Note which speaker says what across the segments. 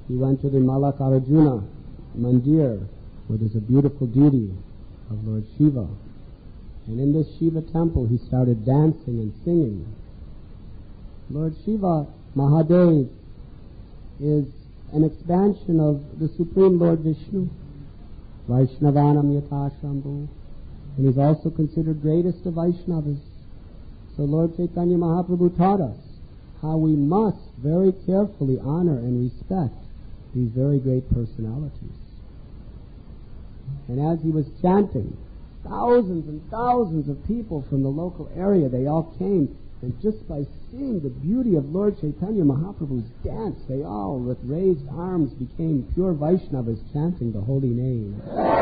Speaker 1: he went to the Malakarjuna Mandir, where there's a beautiful deity of Lord Shiva. And in this Shiva temple, he started dancing and singing. Lord Shiva, Mahadev, is an expansion of the Supreme Lord Vishnu, Vaishnavanam Yatashambhu, and he's also considered greatest of Vaishnavas. So Lord Chaitanya Mahaprabhu taught us how we must very carefully honor and respect these very great personalities. And as he was chanting, thousands and thousands of people from the local area, they all came, and just by seeing the beauty of Lord Chaitanya Mahaprabhu's dance, they all, with raised arms, became pure Vaishnavas chanting the holy name.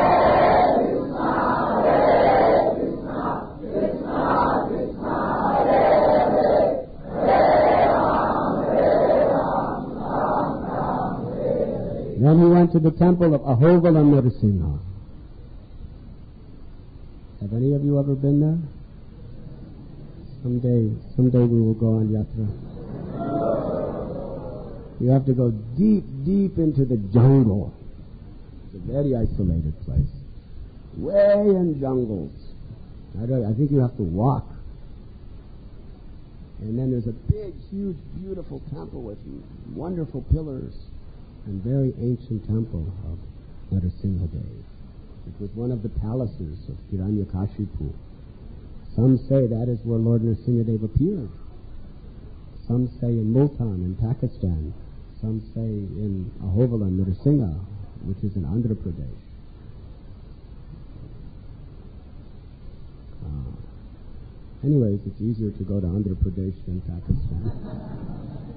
Speaker 1: Then he went to the temple of Ahovala Narasimha. Have any of you ever been there? Someday we will go on yatra. You have to go deep, deep into the jungle. It's a very isolated place. Way in jungles. I think you have to walk. And then there's a big, huge, beautiful temple with wonderful pillars and very ancient temple of Narasimhadev. It was one of the palaces of Hiranyakashipu. Some say that is where Lord Narasimhadev appeared. Some say in Multan in Pakistan. Some say in Ahovala, Narasimha, which is in Andhra Pradesh. Anyways, it's easier to go to Andhra Pradesh than Pakistan.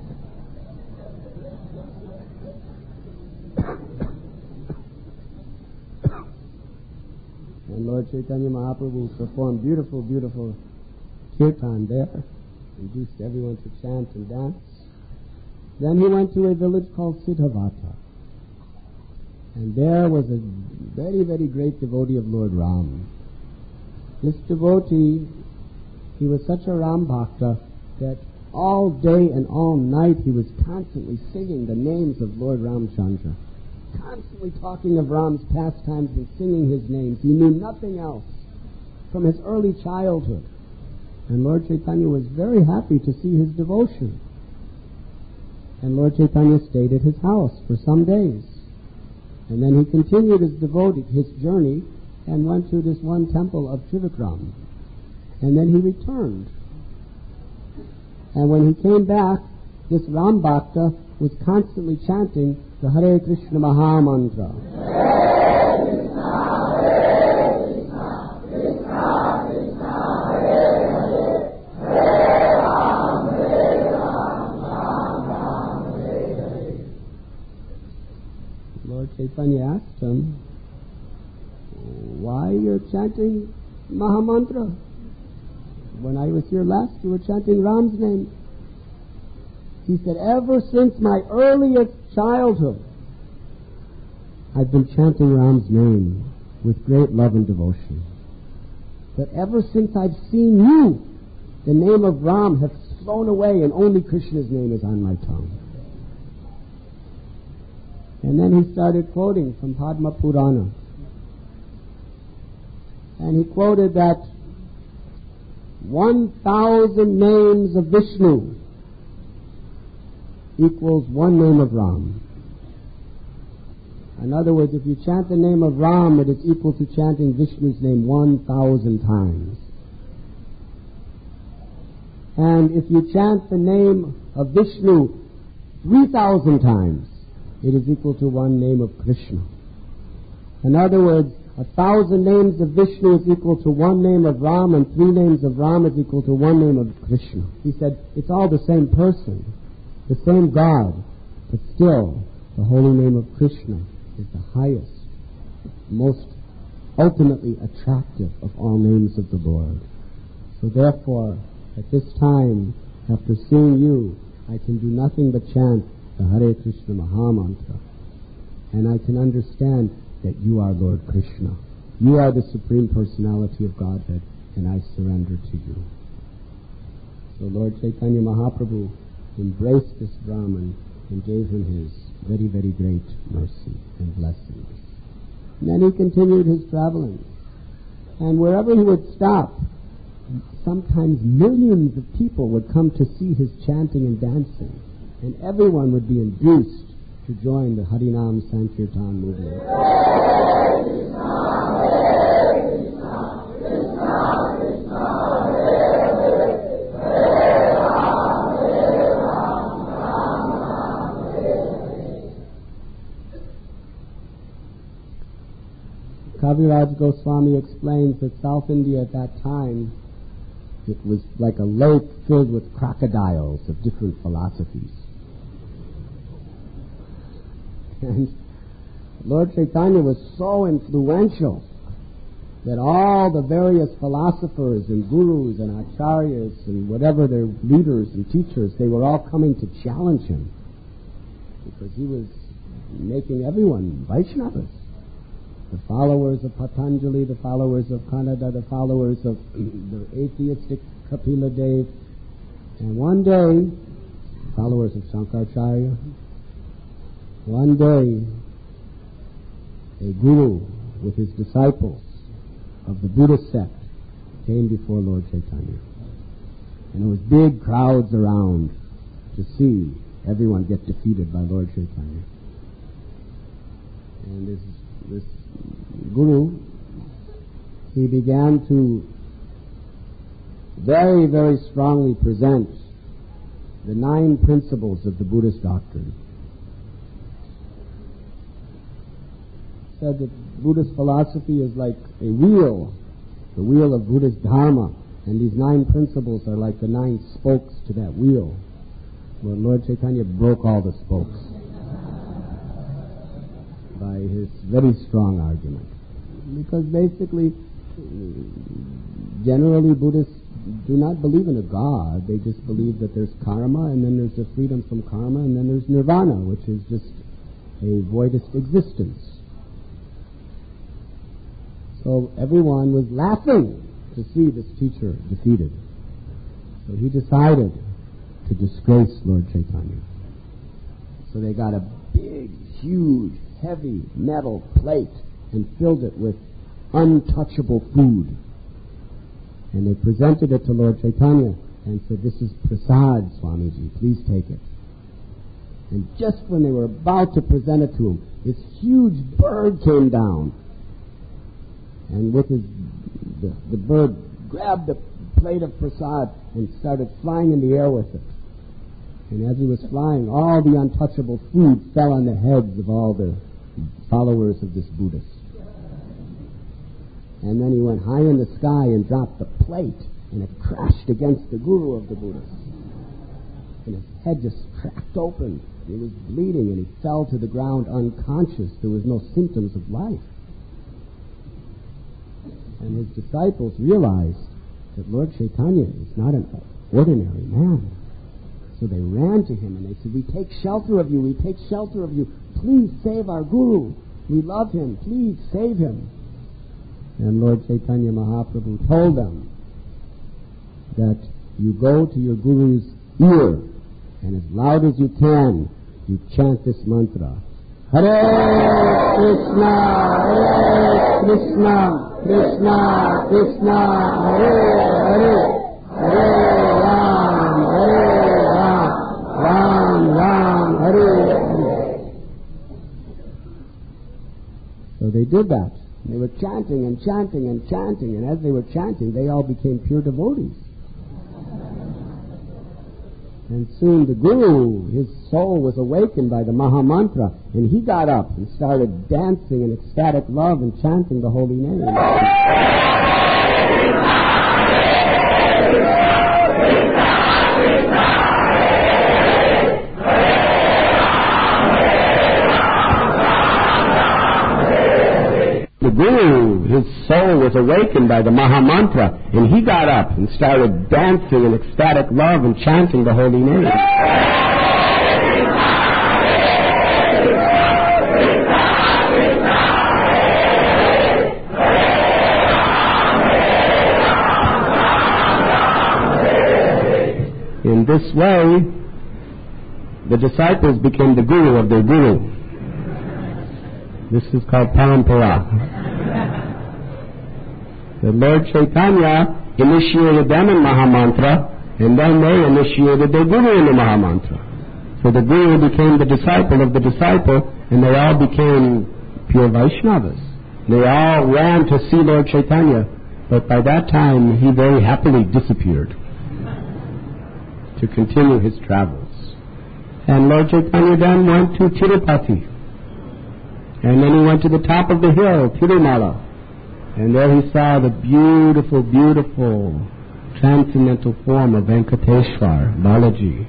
Speaker 1: And Lord Chaitanya Mahaprabhu performed beautiful, beautiful kirtan there, induced everyone to chant and dance. Then he went to a village called Siddhavata. And there was a very, very great devotee of Lord Ram. This devotee, he was such a Ram Bhakta that all day and all night he was constantly singing the names of Lord Ramchandra, constantly talking of Ram's pastimes and singing his names. He knew nothing else from his early childhood. And Lord Chaitanya was very happy to see his devotion. And Lord Chaitanya stayed at his house for some days. And then he continued his journey and went to this one temple of Trivikram. And then he returned. And when he came back, this Ram Bhakta was constantly chanting the Hare Krishna Maha Mantra. Hare Krishna, Hare Krishna, Krishna Krishna, Hare Hare, Hare Ram, Hare Ram, Ram Ram, Hare Hare. Lord Chaitanya asked him, why you're chanting Maha Mantra? When I was here last, you were chanting Ram's name. He said, ever since my earliest childhood, I've been chanting Ram's name with great love and devotion. But ever since I've seen you, the name of Ram has flown away and only Krishna's name is on my tongue. And then he started quoting from Padma Purana. And he quoted that 1,000 names of Vishnu equals one name of Ram. In other words, if you chant the name of Ram, it is equal to chanting Vishnu's name 1,000 times. And if you chant the name of Vishnu 3,000 times, it is equal to one name of Krishna. In other words, 1,000 names of Vishnu is equal to one name of Ram, and 3 names of Ram is equal to one name of Krishna. He said, it's all the same person, the same God, but still, the holy name of Krishna is the highest, most ultimately attractive of all names of the Lord. So therefore, at this time, after seeing you, I can do nothing but chant the Hare Krishna Maha Mantra. And I can understand that you are Lord Krishna. You are the Supreme Personality of Godhead, and I surrender to you. So Lord Chaitanya Mahaprabhu embraced this Brahman and gave him his very, very great mercy and blessing. And then he continued his traveling. And wherever he would stop, sometimes millions of people would come to see his chanting and dancing. And everyone would be induced to join the Harinam Sankirtan movement. Kaviraj Goswami explains that South India at that time, it was like a lake filled with crocodiles of different philosophies. And Lord Chaitanya was so influential that all the various philosophers and gurus and acharyas and whatever their leaders and teachers, they were all coming to challenge him because he was making everyone Vaishnavas. The followers of Patanjali, the followers of Kanada, the followers of the atheistic Kapila Dev, and one day, followers of Shankaracharya, one day, a guru with his disciples of the Buddhist sect came before Lord Chaitanya. And there was big crowds around to see everyone get defeated by Lord Chaitanya. And this guru, he began to very, very strongly present the 9 principles of the Buddhist doctrine. He said that Buddhist philosophy is like a wheel, the wheel of Buddhist Dharma, and these 9 principles are like the 9 spokes to that wheel. Well, Lord Chaitanya broke all the spokes by his very strong argument. Because basically, generally Buddhists do not believe in a God. They just believe that there's karma, and then there's the freedom from karma, and then there's nirvana, which is just a voidist existence. So everyone was laughing to see this teacher defeated. So he decided to disgrace Lord Chaitanya. So they got a big, huge, heavy metal plate and filled it with untouchable food. And they presented it to Lord Chaitanya and said, "This is prasad, Swamiji, please take it." And just when they were about to present it to him, this huge bird came down. And with the bird grabbed the plate of prasad and started flying in the air with it. And as he was flying, all the untouchable food fell on the heads of all the followers of this Buddhist. And then he went high in the sky and dropped the plate, and it crashed against the guru of the Buddhists. And his head just cracked open. He was bleeding, and he fell to the ground unconscious. There was no symptoms of life. And his disciples realized that Lord Chaitanya is not an ordinary man. So they ran to him and they said, "We take shelter of you, we take shelter of you. Please save our Guru. We love him. Please save him." And Lord Chaitanya Mahaprabhu told them that you go to your Guru's ear and as loud as you can, you chant this mantra. Hare Krishna, Hare Krishna, Krishna Krishna, Hare Hare, Hare Ram, Hare Ram, Ram Ram, Hare Hare. So they did that. They were chanting and chanting and chanting, and as they were chanting, they all became pure devotees. And soon the Guru, his soul was awakened by the Maha Mantra, and he got up and started dancing in ecstatic love and chanting the holy name. The Guru, his soul was awakened by the Maha Mantra, and he got up and started dancing in ecstatic love and chanting the holy name. In this way, the disciples became the guru of their guru. This is called parampara. The Lord Chaitanya initiated them in Mahamantra, and then they initiated their guru in the Mahamantra. So the guru became the disciple of the disciple, and they all became pure Vaishnavas. They all ran to see Lord Chaitanya, but by that time he very happily disappeared to continue his travels. And Lord Chaitanya then went to Tirupati, and then he went to the top of the hill, Tirumala, and there he saw the beautiful, beautiful transcendental form of Venkateshwar, Balaji.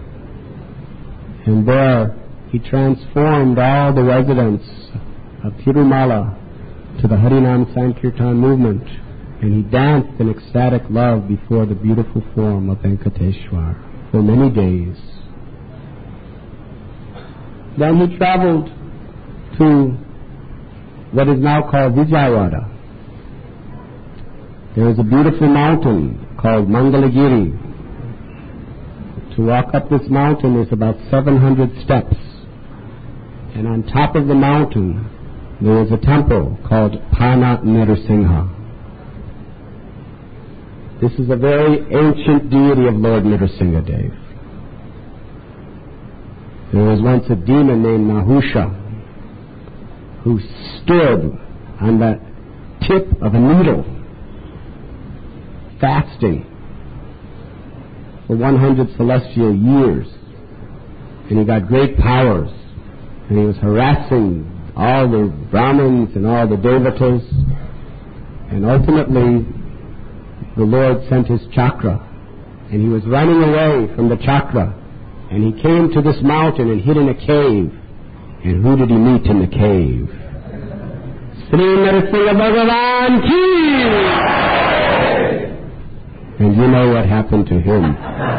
Speaker 1: And there he transformed all the residents of Tirumala to the Harinam Sankirtan movement, and he danced in ecstatic love before the beautiful form of Venkateshwar for many days. Then he traveled to what is now called Vijayawada. There is a beautiful mountain called Mangalagiri. To walk up this mountain is about 700 steps. And on top of the mountain, there is a temple called Pana Nrsimha. This is a very ancient deity of Lord Nrsimhadev. There was once a demon named Nahusha who stood on the tip of a needle, fasting for 100 celestial years. And he got great powers. And he was harassing all the Brahmins and all the Devatas. And ultimately, the Lord sent his chakra. And he was running away from the chakra. And he came to this mountain and hid in a cave. And who did he meet in the cave? Sri Nrsimha Bhagavan Ki! And you know what happened to him.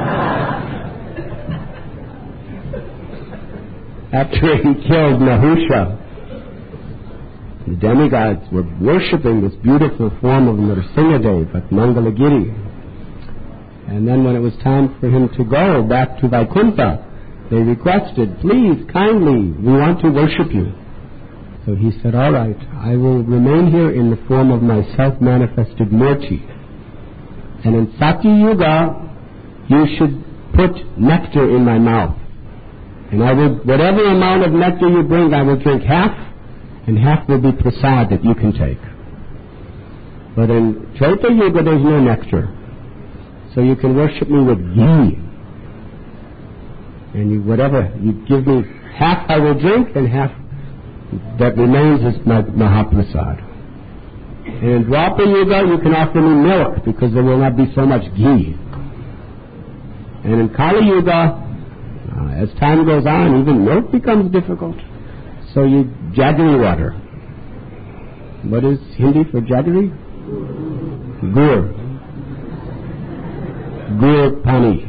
Speaker 1: After he killed Nahusha, the demigods were worshipping this beautiful form of Nrsimhadev at Mangalagiri. And then when it was time for him to go back to Vaikuntha, they requested, please, kindly, we want to worship you. So he said, all right, I will remain here in the form of my self-manifested Murti. And in Sati Yuga, you should put nectar in my mouth. And I will, whatever amount of nectar you bring, I will drink half, and half will be prasad that you can take. But in Treta Yuga, there's no nectar. So you can worship me with ghee. And you, whatever, you give me half I will drink, and half that remains is my Mahaprasad. And in Dwapara Yuga, you can offer me milk because there will not be so much ghee. And in Kali Yuga, as time goes on, even milk becomes difficult. So you jaggery water. What is Hindi for jaggery? Gur. Gur pani.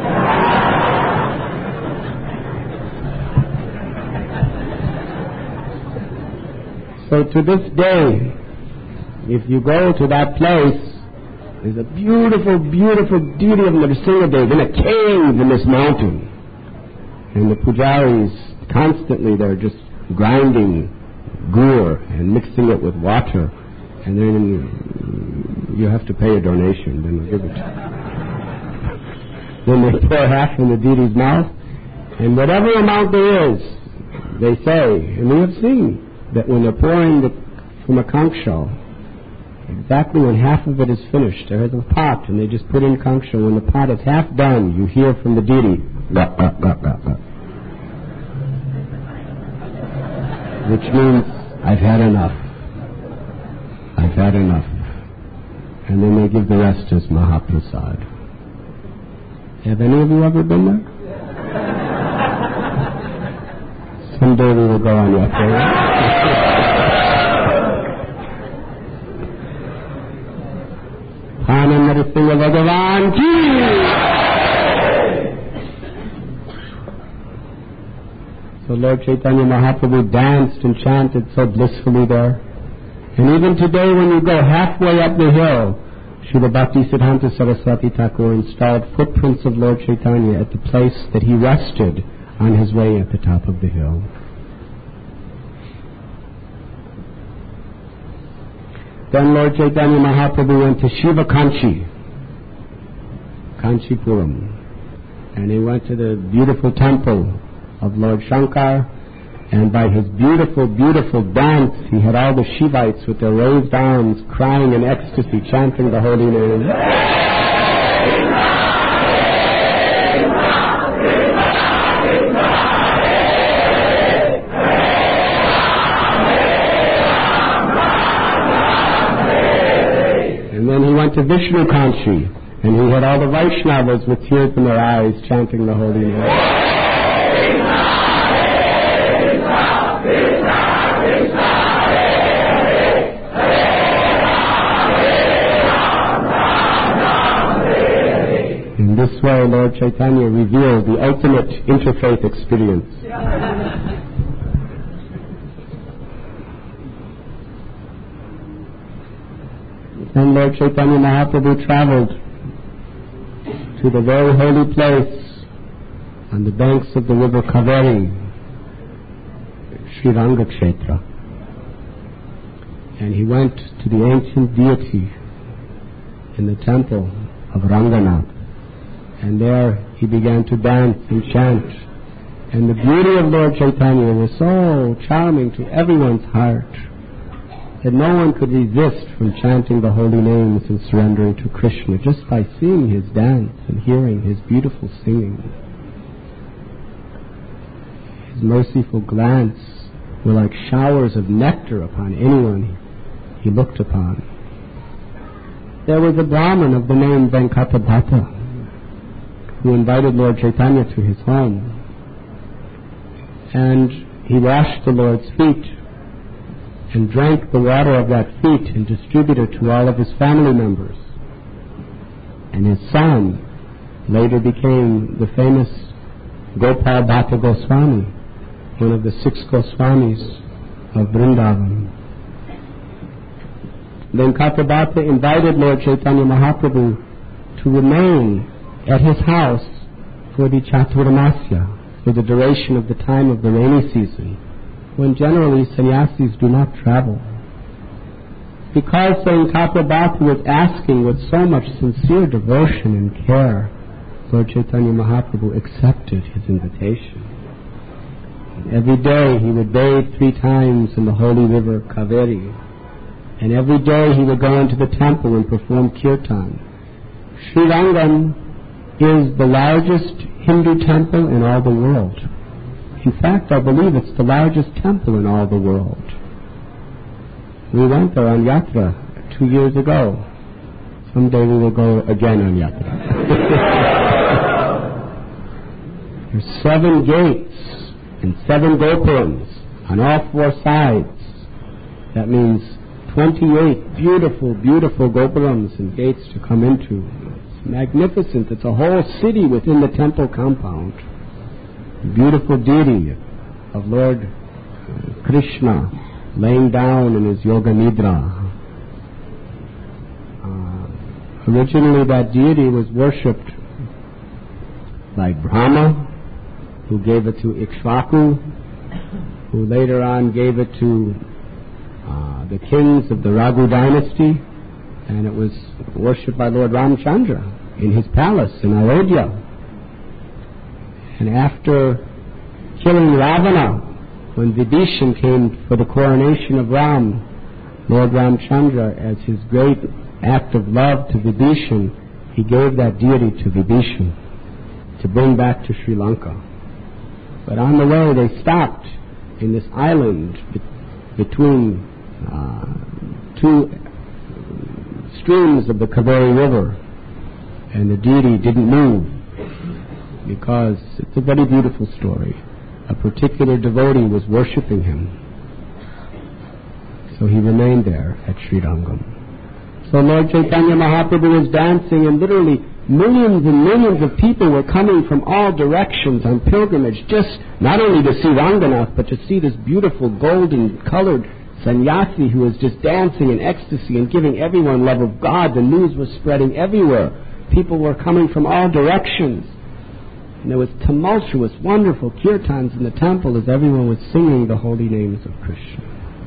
Speaker 1: So to this day, if you go to that place, there's a beautiful, beautiful deity of Nrsimhadev in a cave in this mountain. And the pujaris constantly, they're just grinding gur and mixing it with water. And then you have to pay a donation, then they'll give it to you. Then they pour half in the deity's mouth. And whatever amount there is, they say, and we have seen, that when they're pouring from a conch shell, exactly when half of it is finished, there is a pot, and they just put in conch shell. When the pot is half done, you hear from the deity, bah, bah, bah, bah, bah. Which means, I've had enough. I've had enough. And then they give the rest as Mahaprasad. Have any of you ever been there? Someday we will go on yatra. Pana Nrsimha Bhagavan Ki! So Lord Chaitanya Mahaprabhu danced and chanted so blissfully there. And even today when you go halfway up the hill, Srila Bhaktisiddhanta Saraswati Thakur installed footprints of Lord Chaitanya at the place that he rested on his way at the top of the hill. Then Lord Chaitanya Mahaprabhu went to Shiva Kanchi, Kanchipuram, and he went to the beautiful temple of Lord Shankar, and by his beautiful, beautiful dance, he had all the Shivites with their raised arms crying in ecstasy, chanting the holy name. And then he went to Vishnu Kanchi, and he had all the Vaishnavas with tears in their eyes chanting the holy name. In this way, Lord Chaitanya revealed the ultimate interfaith experience. And Lord Chaitanya Mahaprabhu traveled to the very holy place on the banks of the river Kaveri, Sri Ranga Kshetra. And he went to the ancient deity in the temple of Ranganath. And there he began to dance and chant. And the beauty of Lord Chaitanya was so charming to everyone's heart that no one could resist from chanting the holy names and surrendering to Krishna just by seeing his dance and hearing his beautiful singing. His merciful glance were like showers of nectar upon anyone he looked upon. There was a Brahmin of the name Venkatadatta who invited Lord Chaitanya to his home, and he washed the Lord's feet and drank the water of that feet and distributed it to all of his family members. And his son later became the famous Gopal Bhatta Goswami, one of the 6 Goswamis of Vrindavan. Then Venkatadatta invited Lord Chaitanya Mahaprabhu to remain at his house for the Chaturmasya, for the duration of the time of the rainy season, when generally sannyasis do not travel. Because Venkatadatta was asking with so much sincere devotion and care, Lord Chaitanya Mahaprabhu accepted his invitation. Every day he would bathe 3 times in the holy river Kaveri, and every day he would go into the temple and perform kirtan. Sri Rangam is the largest Hindu temple in all the world. In fact, I believe it's the largest temple in all the world. We went there on yatra 2 years ago. Someday we will go again on yatra. There's 7 gates and 7 gopurams on all 4 sides. That means 28 beautiful, beautiful gopurams and gates to come into. It's magnificent. It's a whole city within the temple compound. Beautiful deity of Lord Krishna laying down in his yoga nidra. Originally that deity was worshipped by Brahma, who gave it to Ikshvaku, who later on gave it to the kings of the Raghu dynasty, and it was worshipped by Lord Ramchandra in his palace in Ayodhya. And after killing Ravana, when Vibhishan came for the coronation of Ram, Lord Ramchandra, as his great act of love to Vibhishan, he gave that deity to Vibhishan to bring back to Sri Lanka. But on the way they stopped in this island between 2 streams of the Kaveri River, and the deity didn't move, because it's a very beautiful story. A particular devotee was worshipping him, so he remained there at Sri Rangam. So Lord Chaitanya Mahaprabhu was dancing, and literally millions and millions of people were coming from all directions on pilgrimage, just not only to see Ranganath, but to see this beautiful golden colored sannyasi who was just dancing in ecstasy and giving everyone love of God. The news was spreading everywhere. People were coming from all directions. And there was tumultuous, wonderful kirtans in the temple as everyone was singing the holy names of Krishna.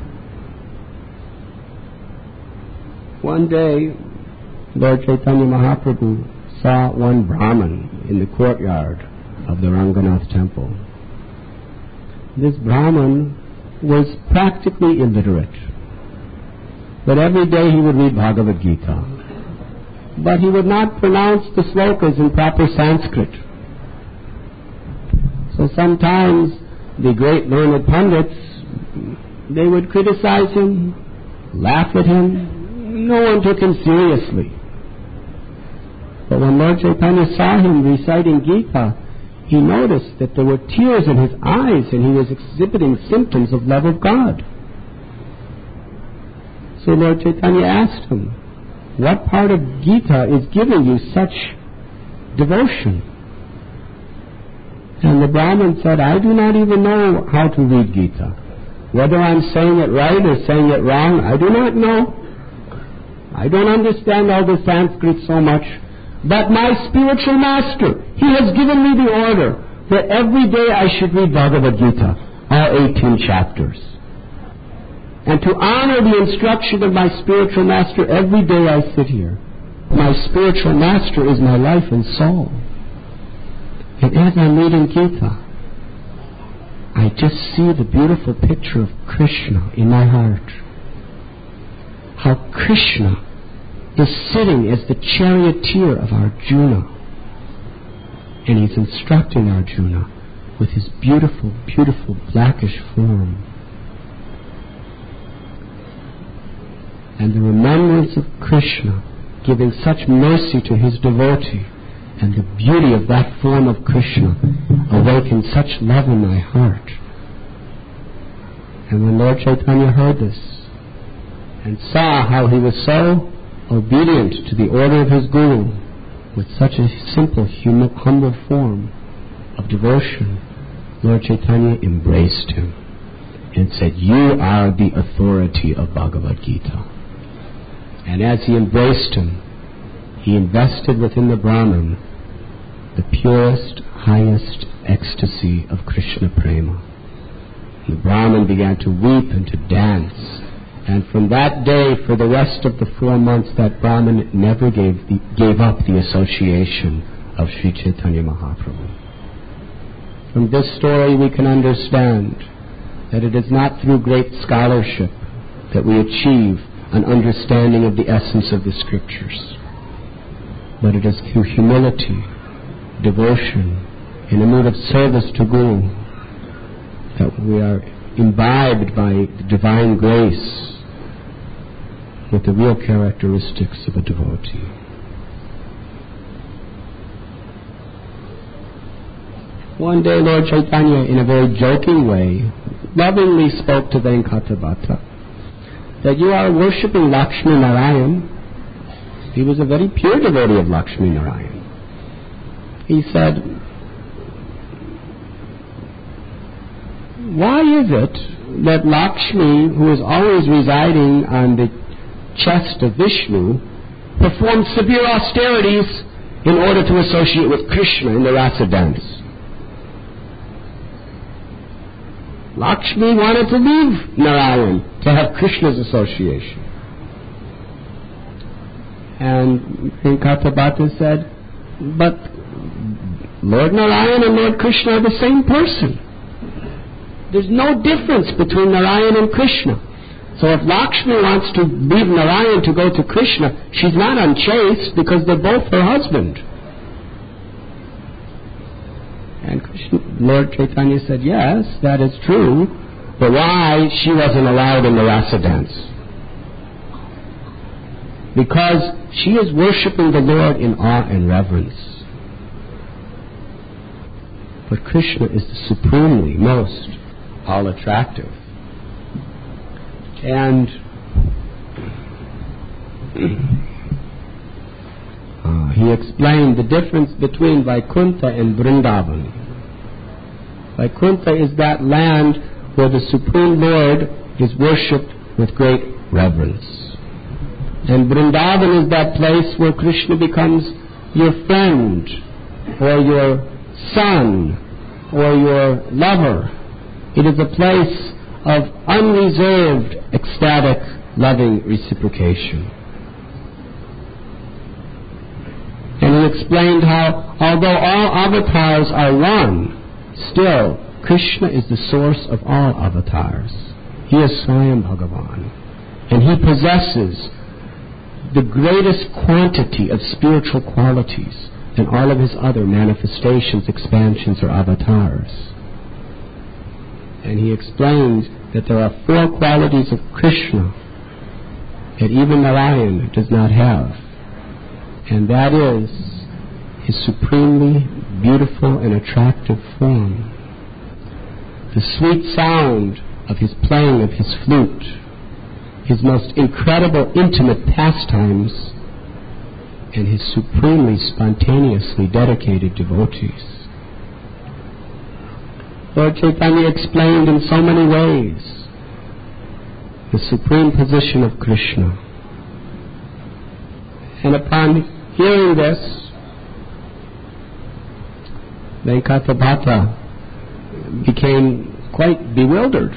Speaker 1: One day, Lord Chaitanya Mahaprabhu saw one Brahmin in the courtyard of the Ranganath temple. This Brahmin was practically illiterate, but every day he would read Bhagavad Gita. But he would not pronounce the slokas in proper Sanskrit. So sometimes the great learned pundits, they would criticize him, laugh at him. No one took him seriously. But when Lord Chaitanya saw him reciting Gita, he noticed that there were tears in his eyes and he was exhibiting symptoms of love of God. So Lord Chaitanya asked him, what part of Gita is giving you such devotion? And the Brahmin said, I do not even know how to read Gita. Whether I'm saying it right or saying it wrong, I do not know. I don't understand all the Sanskrit so much. But my spiritual master, he has given me the order that every day I should read Bhagavad Gita, all 18 chapters. And to honor the instruction of my spiritual master, every day I sit here. My spiritual master is my life and soul. And as I'm reading Gita, I just see the beautiful picture of Krishna in my heart. How Krishna is sitting as the charioteer of Arjuna. And he's instructing Arjuna with his beautiful, beautiful blackish form. And the remembrance of Krishna giving such mercy to his devotee, and the beauty of that form of Krishna awakened such love in my heart. And when Lord Chaitanya heard this and saw how he was so obedient to the order of his Guru with such a simple, humble form of devotion, Lord Chaitanya embraced him and said, you are the authority of Bhagavad Gita. And as he embraced him, he invested within the Brahmin the purest, highest ecstasy of Krishna Prema. The Brahmin began to weep and to dance. And from that day, for the rest of the 4 months, that Brahmin never gave up the association of Sri Chaitanya Mahaprabhu. From this story we can understand that it is not through great scholarship that we achieve an understanding of the essence of the scriptures, but it is through humility, devotion, in a mood of service to Guru, that we are imbibed by the divine grace with the real characteristics of a devotee. One day Lord Chaitanya, in a very joking way, lovingly spoke to Venkatabhata that you are worshipping Lakshmi Narayan. He was a very pure devotee of Lakshmi Narayan. He said, why is it that Lakshmi, who is always residing on the chest of Vishnu, performed severe austerities in order to associate with Krishna in the rasa dance? Lakshmi wanted to leave Narayan to have Krishna's association. And Venkatabhata said, but Lord Narayan and Lord Krishna are the same person. There's no difference between Narayan and Krishna. So if Lakshmi wants to leave Narayan to go to Krishna, she's not unchaste because they're both her husband. And Lord Chaitanya said, yes, that is true, but why she wasn't allowed in the rasa dance? Because she is worshipping the Lord in awe and reverence. But Krishna is the supremely most all-attractive. And he explained the difference between Vaikuntha and Vrindavan. Vaikuntha is that land where the Supreme Lord is worshipped with great reverence. And Vrindavan is that place where Krishna becomes your friend or your son or your lover. It is a place of unreserved, ecstatic, loving reciprocation. And he explained how, although all avatars are one, still Krishna is the source of all avatars. He is Swayam Bhagavan. And he possesses the greatest quantity of spiritual qualities than all of his other manifestations, expansions, or avatars. And he explains that there are 4 qualities of Krishna that even Narayan does not have. And that is his supremely beautiful and attractive form, the sweet sound of his playing of his flute, his most incredible intimate pastimes, and his supremely spontaneously dedicated devotees. Lord Chaitanya explained in so many ways the supreme position of Krishna. And upon hearing this, Venkata became quite bewildered.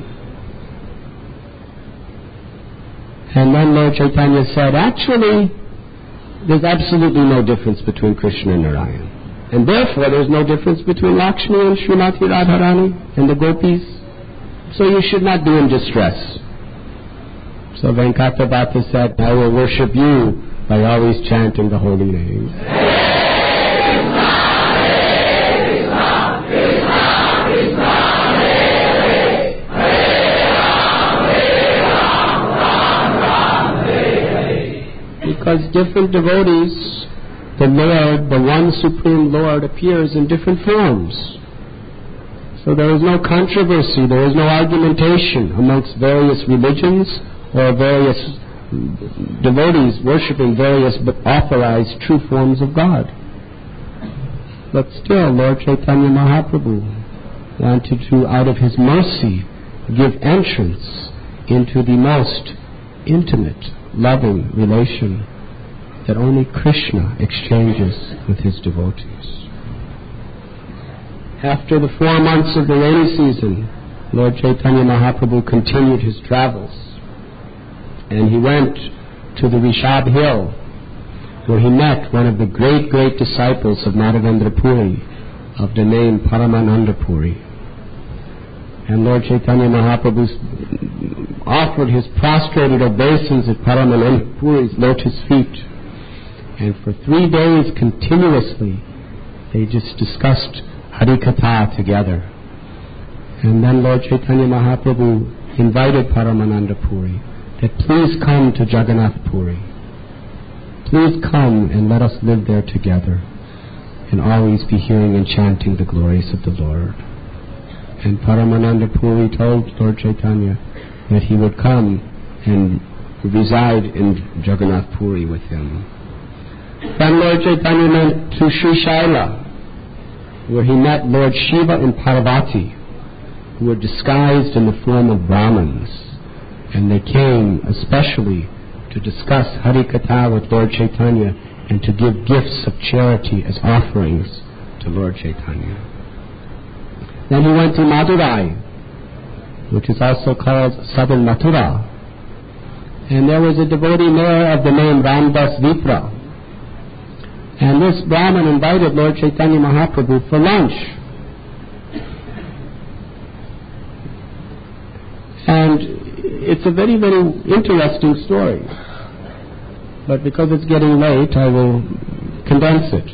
Speaker 1: And then Lord Chaitanya said, actually, there's absolutely no difference between Krishna and Narayan. And therefore, there's no difference between Lakshmi and Srimati Radharani and the gopis. So you should not be in distress. So Venkata said, I will worship you by always chanting the holy name. Because different devotees, the Lord, the one Supreme Lord, appears in different forms. So there is no controversy, there is no argumentation amongst various religions or various devotees worshipping various but authorized true forms of God. But still, Lord Chaitanya Mahaprabhu wanted to, out of his mercy, give entrance into the most intimate, loving relation that only Krishna exchanges with his devotees. After the 4 months of the rainy season, Lord Chaitanya Mahaprabhu continued his travels, and he went to the Rishab Hill, where he met one of the great, great disciples of Madhavendra Puri, of the name Paramananda Puri. And Lord Chaitanya Mahaprabhu offered his prostrated obeisance at Paramananda Puri's lotus feet. And for 3 days continuously, they just discussed Harikatha together. And then Lord Chaitanya Mahaprabhu invited Paramananda Puri that please come to Jagannath Puri. Please come and let us live there together and always be hearing and chanting the glories of the Lord. And Paramananda Puri told Lord Chaitanya that he would come and reside in Jagannath Puri with him. Then Lord Chaitanya went to Sri Shaila, where he met Lord Shiva and Parvati, who were disguised in the form of Brahmins, and they came especially to discuss Harikatha with Lord Chaitanya and to give gifts of charity as offerings to Lord Chaitanya. Then he went to Madurai, which is also called Southern Mathura, and there was a devotee there of the name Ramdas Vipra. And this Brahmin invited Lord Chaitanya Mahaprabhu for lunch. And it's a very, very interesting story. But because it's getting late, I will condense it.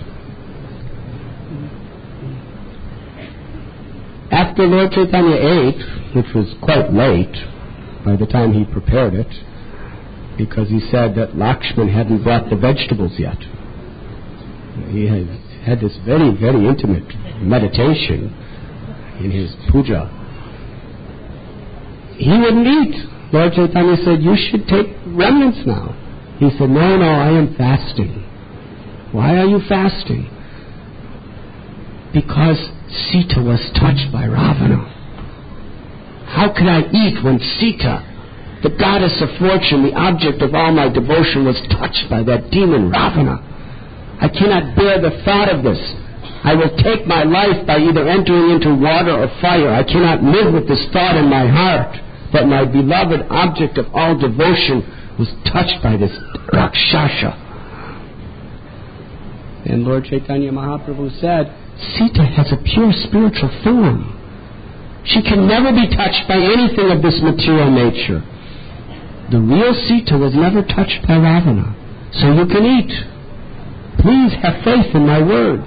Speaker 1: After Lord Chaitanya ate, which was quite late by the time he prepared it, because he said that Lakshman hadn't brought the vegetables yet. He had this very, very intimate meditation in his puja. He wouldn't eat. Lord Chaitanya said, you should take remnants now. He said, no, I am fasting. Why are you fasting? Because Sita was touched by Ravana. How could I eat when Sita, the goddess of fortune, the object of all my devotion, was touched by that demon Ravana? I cannot bear the thought of this. I will take my life by either entering into water or fire. I cannot live with this thought in my heart that my beloved object of all devotion was touched by this Rakshasa. And Lord Chaitanya Mahaprabhu said, Sita has a pure spiritual form. She can never be touched by anything of this material nature. The real Sita was never touched by Ravana. So you can eat. Please have faith in my words.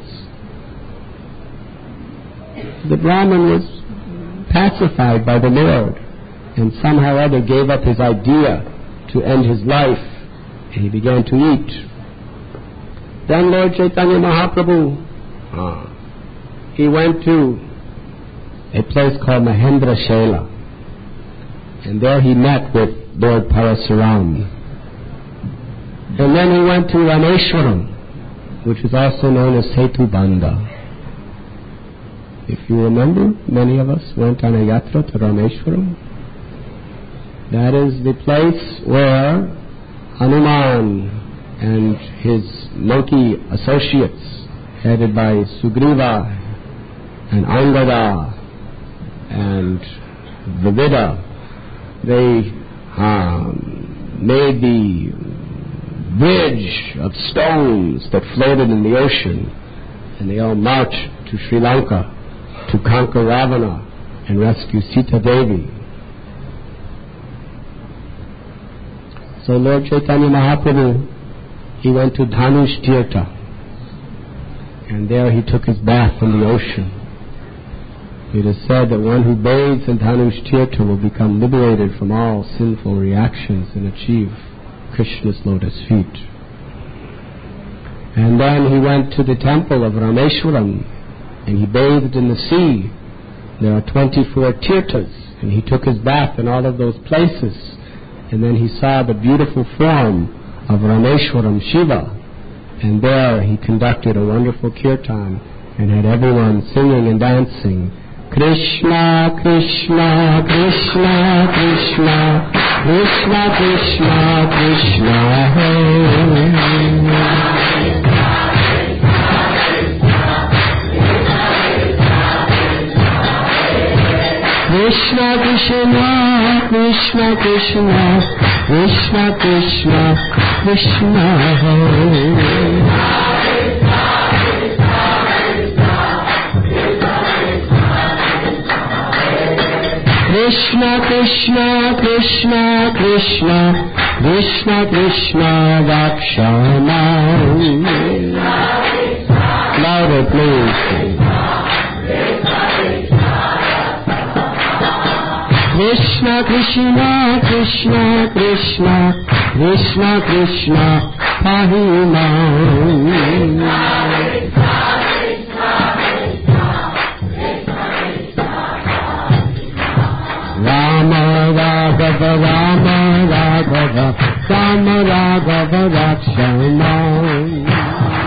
Speaker 1: The Brahmin was pacified by the Lord and somehow or other gave up his idea to end his life, and he began to eat. Then Lord Chaitanya Mahaprabhu, he went to a place called Mahendra Shela, and there he met with Lord Parasuram. And then he went to Rameshwaram, which is also known as Setu Bandha. If you remember, many of us went on a yatra to Rameshwaram. That is the place where Hanuman and his monkey associates, headed by Sugriva and Angada and Vivida, they made the bridge of stones that floated in the ocean, and they all marched to Sri Lanka to conquer Ravana and rescue Sita Devi. So Lord Chaitanya Mahaprabhu, he went to Dhanush Tirtha, and there he took his bath in the ocean. It is said that one who bathes in Dhanush Tirtha will become liberated from all sinful reactions and achieve Krishna's lotus feet. And then he went to the temple of Rameshwaram, and he bathed in the sea. There are 24 tirthas, and he took his bath in all of those places. And then he saw the beautiful form of Rameshwaram Shiva, and there he conducted a wonderful kirtan and had everyone singing and dancing. Krishna, Krishna, Krishna, Krishna, Krishna, Krishna, Krishna, Hare. Krishna Krishna, Krishna Krishna, Krishna Krishna, Krishna Hare. Krishna Krishna, Krishna Krishna, Krishna Krishna, Rakshana. Louder, please. Krishna Krishna, Krishna Krishna, Krishna Krishna, Pahima. Rama Raghava, Rama Raghava, Rama Raghava, Rakshana.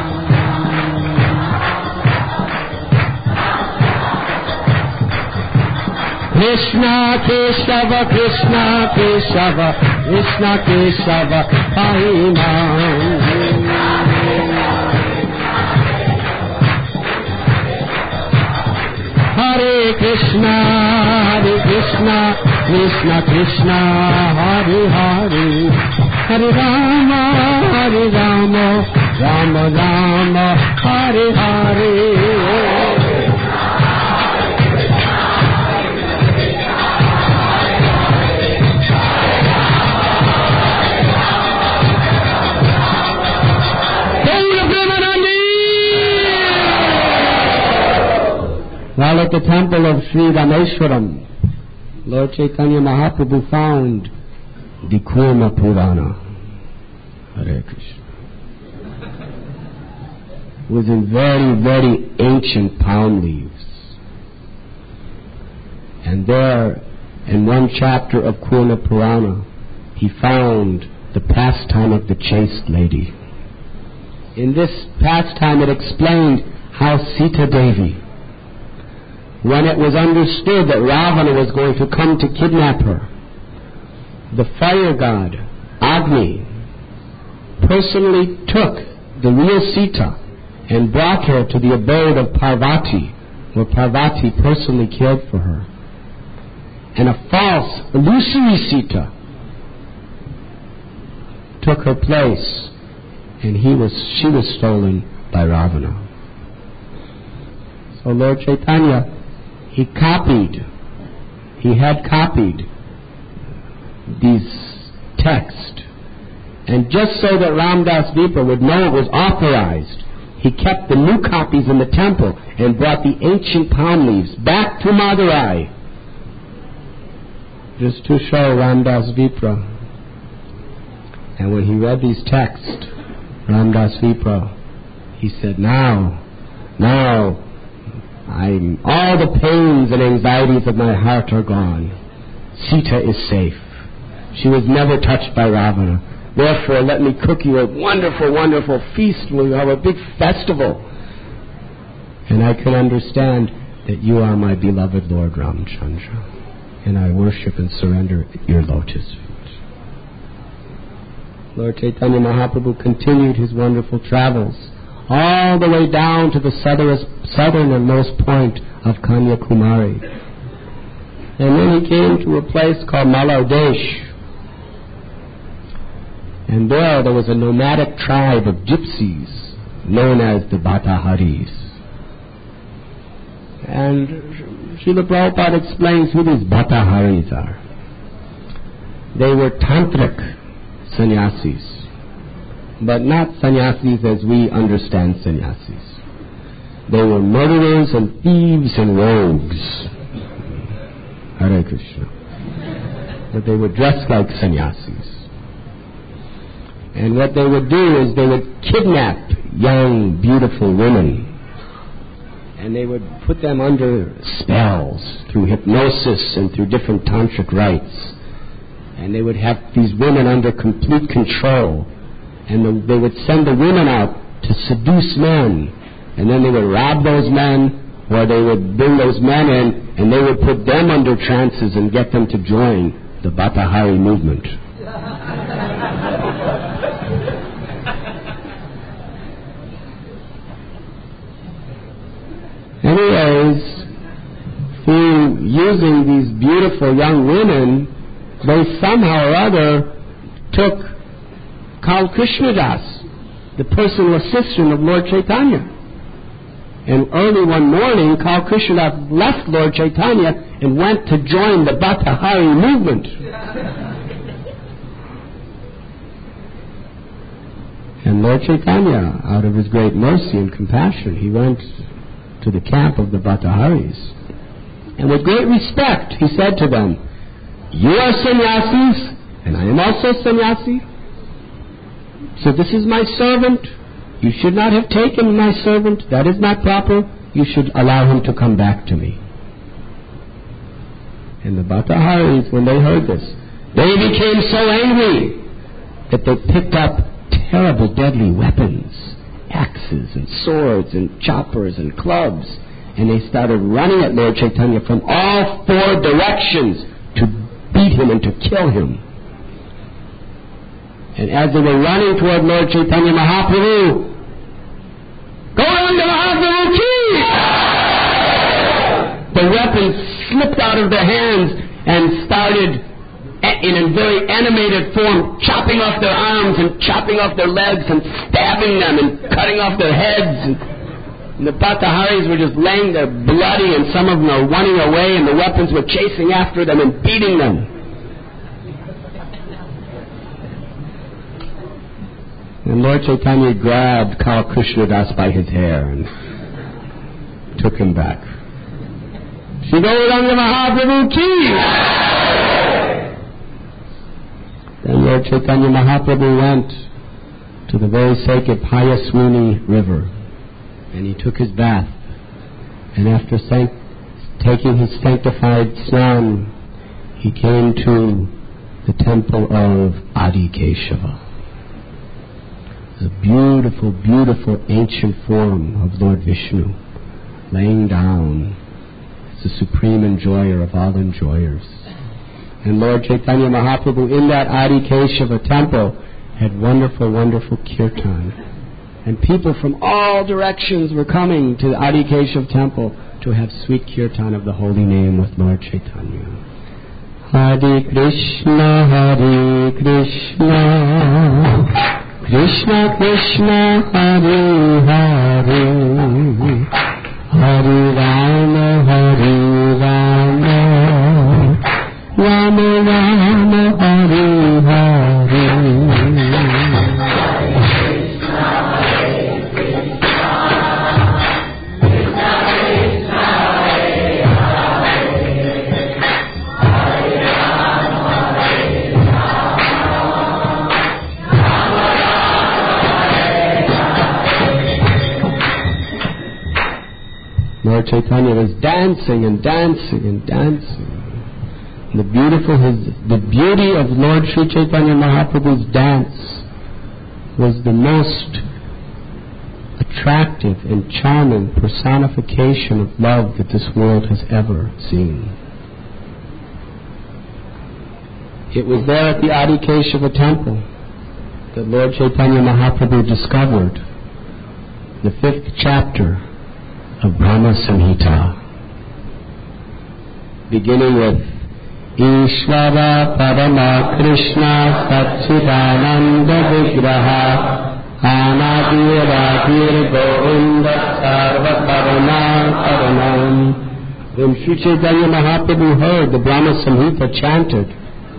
Speaker 1: Krishna Kesava, Krishna Kesava, Krishna Kesava, Pahima. Hare Krishna, Hare Krishna, Krishna Krishna, Hare Hare. Hare Rama, Hare Rama, Rama Rama, Hare Hare. While at the temple of Sri Rameshwaram, Lord Chaitanya Mahaprabhu found the Kurma Purana, Hare Krishna. It was in very, very ancient palm leaves. And there, in one chapter of Kurma Purana, he found the pastime of the chaste lady. In this pastime it explained how Sita Devi, when it was understood that Ravana was going to come to kidnap her, the fire god, Agni, personally took the real Sita and brought her to the abode of Parvati, where Parvati personally cared for her. And a false, illusory Sita took her place, and she was stolen by Ravana. So Lord Chaitanya, he had copied these texts, and just so that Ramdas Vipra would know it was authorized, he kept the new copies in the temple and brought the ancient palm leaves back to Madurai, just to show Ramdas Vipra. And when he read these texts, Ramdas Vipra, he said, now, all the pains and anxieties of my heart are gone. Sita is safe. She was never touched by Ravana. Therefore, let me cook you a wonderful, wonderful feast. We'll have a big festival. And I can understand that you are my beloved Lord Ramchandra. And I worship and surrender at your lotus feet. Lord Chaitanya Mahaprabhu continued his wonderful travels all the way down to the southernmost point of Kanyakumari. And then he came to a place called Malaudesh. And there was a nomadic tribe of gypsies known as the Bhataharis. And Srila Prabhupada explains who these Bhataharis are. They were tantric sannyasis, but not sannyasis as we understand sannyasis. They were murderers and thieves and rogues. Hare Krishna. But they were dressed like sannyasis. And what they would do is they would kidnap young, beautiful women. And they would put them under spells through hypnosis and through different tantric rites. And they would have these women under complete control. And they would send the women out to seduce men. And then they would rob those men, or they would bring those men in, and they would put them under trances and get them to join the Bhatahari movement. Anyways, through using these beautiful young women, they somehow or other took Kal Krishnadas, the personal assistant of Lord Chaitanya. And early one morning, Kal Krishnadas left Lord Chaitanya and went to join the Bhatahari movement. And Lord Chaitanya, out of his great mercy and compassion, he went to the camp of the Bhataharis. And with great respect, he said to them, "You are sannyasis, and I am also sannyasi. So this is my servant. You should not have taken my servant. That is not proper. You should allow him to come back to me." And the Bhataharis, when they heard this, they became so angry that they picked up terrible deadly weapons, axes and swords and choppers and clubs, and they started running at Lord Chaitanya from all four directions to beat him and to kill him. And as they were running toward Lord Chaitanya Mahaprabhu, Gauranga Mahaprabhu ki! The weapons slipped out of their hands and started in a very animated form chopping off their arms and chopping off their legs and stabbing them and cutting off their heads. And the Bhataharis were just laying there bloody, and some of them are running away, and the weapons were chasing after them and beating them. And Lord Chaitanya grabbed Kal Krishnadas by his hair and took him back. Shri Gauranga Mahaprabhu ki! Then Lord Chaitanya Mahaprabhu went to the very sacred Payaswini river, and he took his bath. And after taking his sanctified snan, he came to the temple of Adi Keshava. A beautiful, beautiful ancient form of Lord Vishnu, laying down as the supreme enjoyer of all enjoyers. And Lord Chaitanya Mahaprabhu in that Adi Keshava temple had wonderful, wonderful kirtan. And people from all directions were coming to the Adi Keshav temple to have sweet kirtan of the holy name with Lord Chaitanya. Hare Krishna, Hare Krishna, Krishna Krishna, Hare Hare, Hare Rama, Hare Rama, Rama Rama, Hare Hare. Lord Chaitanya was dancing and dancing and dancing. The beauty of Lord Sri Chaitanya Mahaprabhu's dance was the most attractive and charming personification of love that this world has ever seen. It was there at the Adi Keshava temple that Lord Chaitanya Mahaprabhu discovered the 5th chapter of Brahma Samhita, beginning with Ishvara Parama Krishna Satchidananda Vigraha Anadir Govinda Sarva Karana Karanam. When Sri Chaitanya Mahaprabhu heard the Brahma Samhita chanted,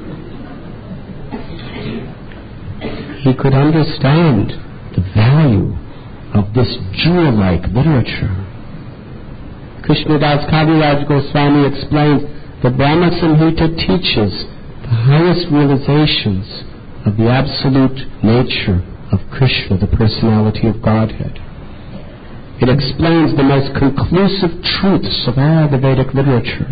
Speaker 1: he could understand the value of this jewel-like literature. Krishnadas Kaviraj Goswami explains that Brahma Samhita teaches the highest realizations of the absolute nature of Krishna, the personality of Godhead. It explains the most conclusive truths of all the Vedic literatures.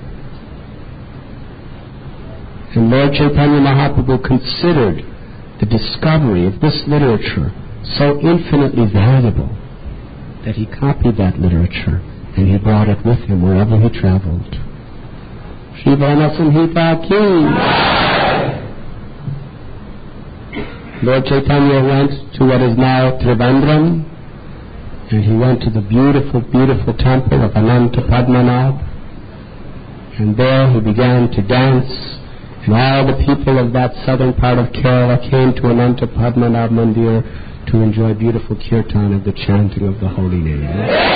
Speaker 1: And Lord Chaitanya Mahaprabhu considered the discovery of this literature so infinitely valuable that he copied that literature and he brought it with him wherever he traveled. Shri Brahma Samhita ki. Lord Chaitanya went to what is now Trivandrum, and he went to the beautiful, beautiful temple of Ananta Padmanabh, and there he began to dance, and all the people of that southern part of Kerala came to Ananta Padmanabh Mandir to enjoy beautiful kirtan of the chanting of the holy name.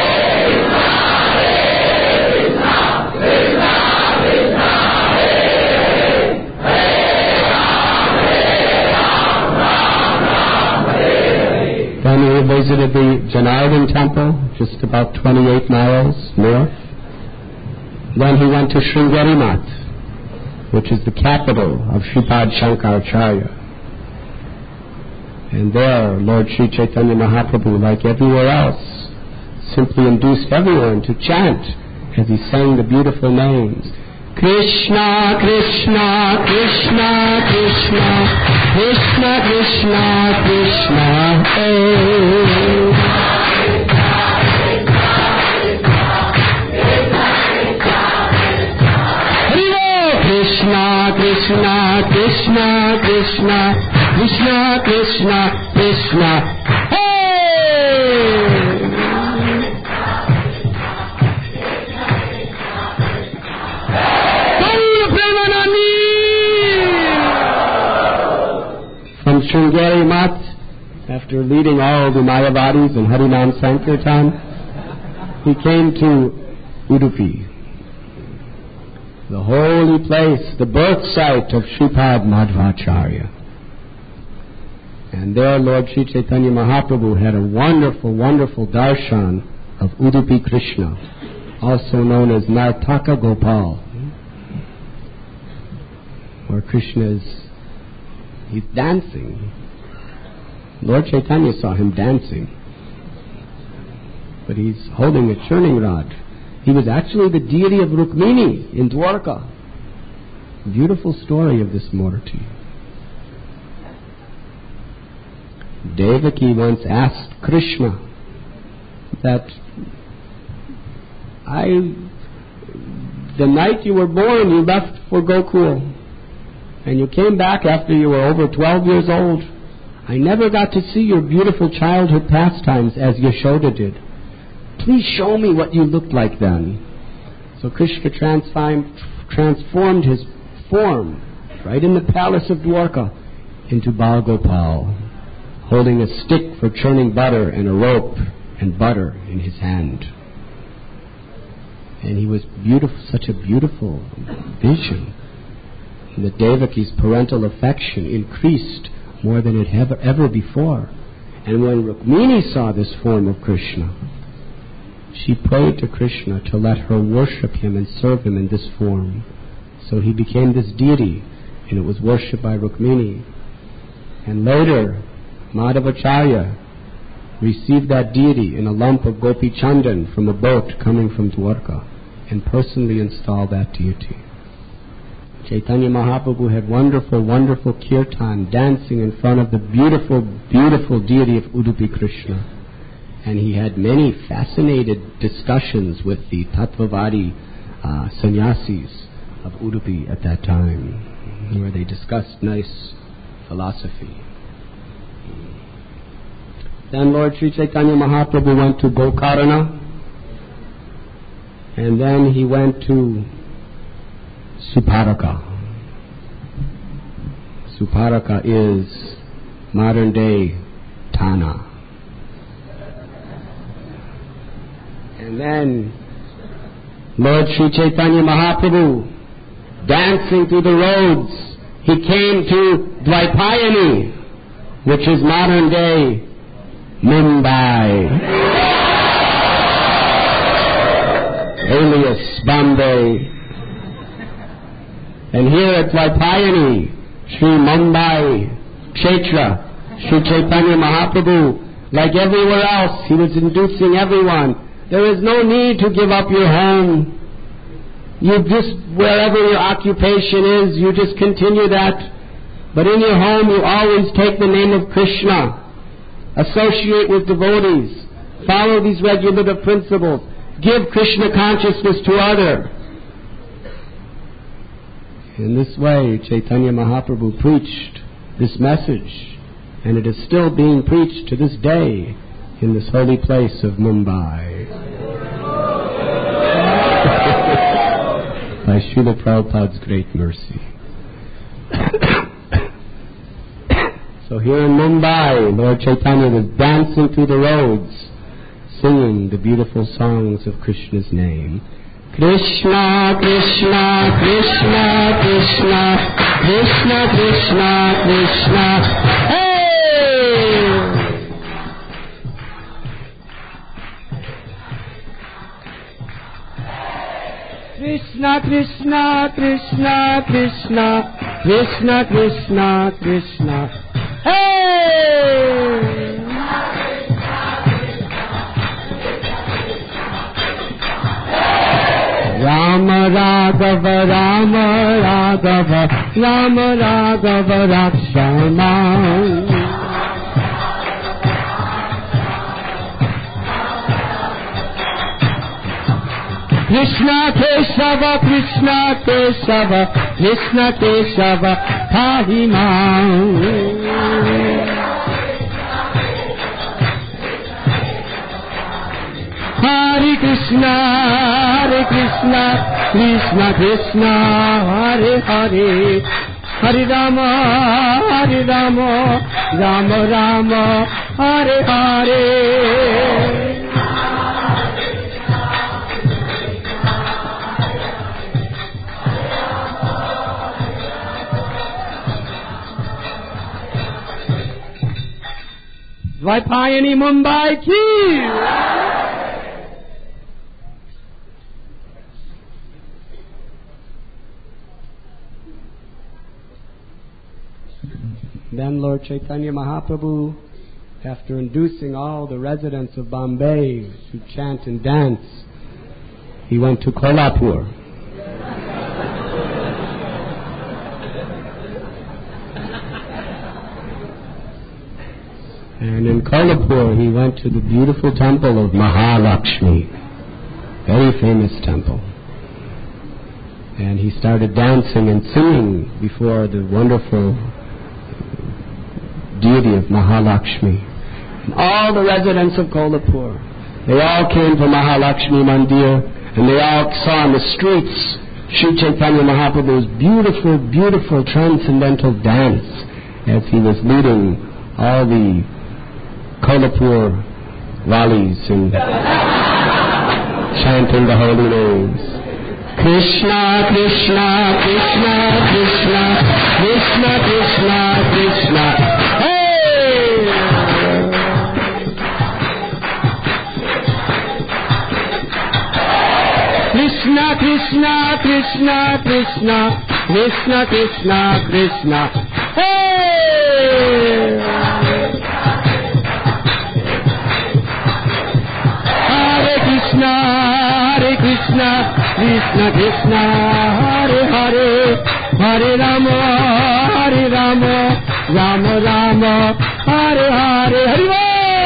Speaker 1: Then he visited the Janardhan temple, just about 28 miles north. Then he went to Sringeri Math, which is the capital of Shripad Shankaracharya. And there, Lord Sri Chaitanya Mahaprabhu, like everywhere else, simply induced everyone to chant as he sang the beautiful names. Krishna, Krishna, Krishna, Krishna, Krishna, Krishna, Krishna, Hare. Krishna, Krishna, Krishna, Krishna, Krishna, Krishna, Krishna, Hey! From Sringeri Math, after leading all the Mayavadis and Harinam Sankirtan, he came to Udupi, the holy place, the birth site of Shripad Madhvacharya. And there Lord Sri Chaitanya Mahaprabhu had a wonderful, wonderful darshan of Udupi Krishna, also known as Nartaka Gopal, where Krishna he's dancing. Lord Chaitanya saw him dancing, but he's holding a churning rod. He was actually the deity of Rukmini in Dwarka. Beautiful story of this Murti. Devaki once asked Krishna that the night you were born, you left for Gokul, and you came back after you were over 12 years old. I never got to see your beautiful childhood pastimes as Yashoda did. Please show me what you looked like then. So Krishna transformed his form right in the palace of Dwarka into Bal Gopal, holding a stick for churning butter and a rope and butter in his hand. And he was beautiful, such a beautiful vision. And the Devaki's parental affection increased more than it had ever before. And when Rukmini saw this form of Krishna, she prayed to Krishna to let her worship him and serve him in this form. So he became this deity, and it was worshipped by Rukmini. And later, Madhavacharya received that deity in a lump of Gopi Chandan from a boat coming from Dwarka and personally installed that deity. Chaitanya Mahaprabhu had wonderful, wonderful kirtan dancing in front of the beautiful, beautiful deity of Udupi Krishna. And he had many fascinated discussions with the Tattvavadi sannyasis of Udupi at that time, where they discussed nice philosophy. Then Lord Sri Chaitanya Mahaprabhu went to Gokarna, and then he went to Suparaka. Suparaka is modern day Thana. And then Lord Sri Chaitanya Mahaprabhu, dancing through the roads, he came to Dvaipayani, which is modern day Mumbai, alias Bombay. And here at Dvaipayani, Sri Mumbai Kshetra, Sri Chaitanya Mahaprabhu, like everywhere else, he was inducing everyone. There is no need to give up your home. You just, wherever your occupation is, you just continue that. But in your home, you always take the name of Krishna. Associate with devotees. Follow these regulative principles. Give Krishna consciousness to others. In this way, Chaitanya Mahaprabhu preached this message, and it is still being preached to this day in this holy place of Mumbai. By Srila Prabhupada's great mercy. So here in Mumbai, Lord Chaitanya was dancing through the roads, singing the beautiful songs of Krishna's name. Krishna, Krishna, Krishna, Krishna, Krishna, Krishna, Krishna. Hey! Krishna, Krishna, Krishna, Krishna, Krishna, Krishna, Krishna. Hey! Rama Raghava, Rama Raghava, Rama Raghava Rakshama. Krishna Kesava, Krishna Kesava, Krishna Kesava, Pahima. Hare Krishna, Hare Krishna, Krishna Krishna, Hare Hare, Hare Rama, Hare Rama, Rama Rama, Hare Hare. Dvaipayani Mumbai ki! Then Lord Chaitanya Mahaprabhu, after inducing all the residents of Bombay to chant and dance, he went to Kolhapur. And in Kolhapur, he went to the beautiful temple of Mahalakshmi, very famous temple. And he started dancing and singing before the wonderful deity of Mahalakshmi. And all the residents of Kolhapur, they all came to Mahalakshmi Mandir, and they all saw in the streets Sri Chaitanya Mahaprabhu's beautiful, beautiful transcendental dance as he was leading all the Kolhapur Valis and chanting the holy names. Krishna, Krishna, Krishna, Krishna, Krishna, Krishna, Krishna. Hey! Krishna, Krishna, Krishna, Krishna, Krishna, Krishna, Krishna. Hey! Hare Krishna, Hare Krishna, Krishna Krishna, Hare Hare, Hare Rama, Hare Rama, Rama Rama, Hare Hare, Hare Rama.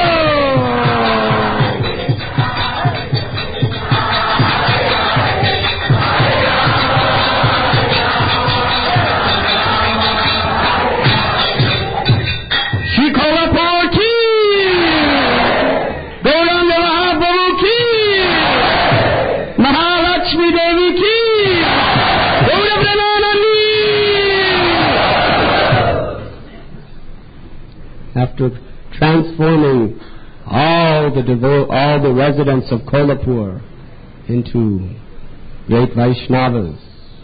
Speaker 1: After transforming all the residents of Kolhapur into great Vaishnavas,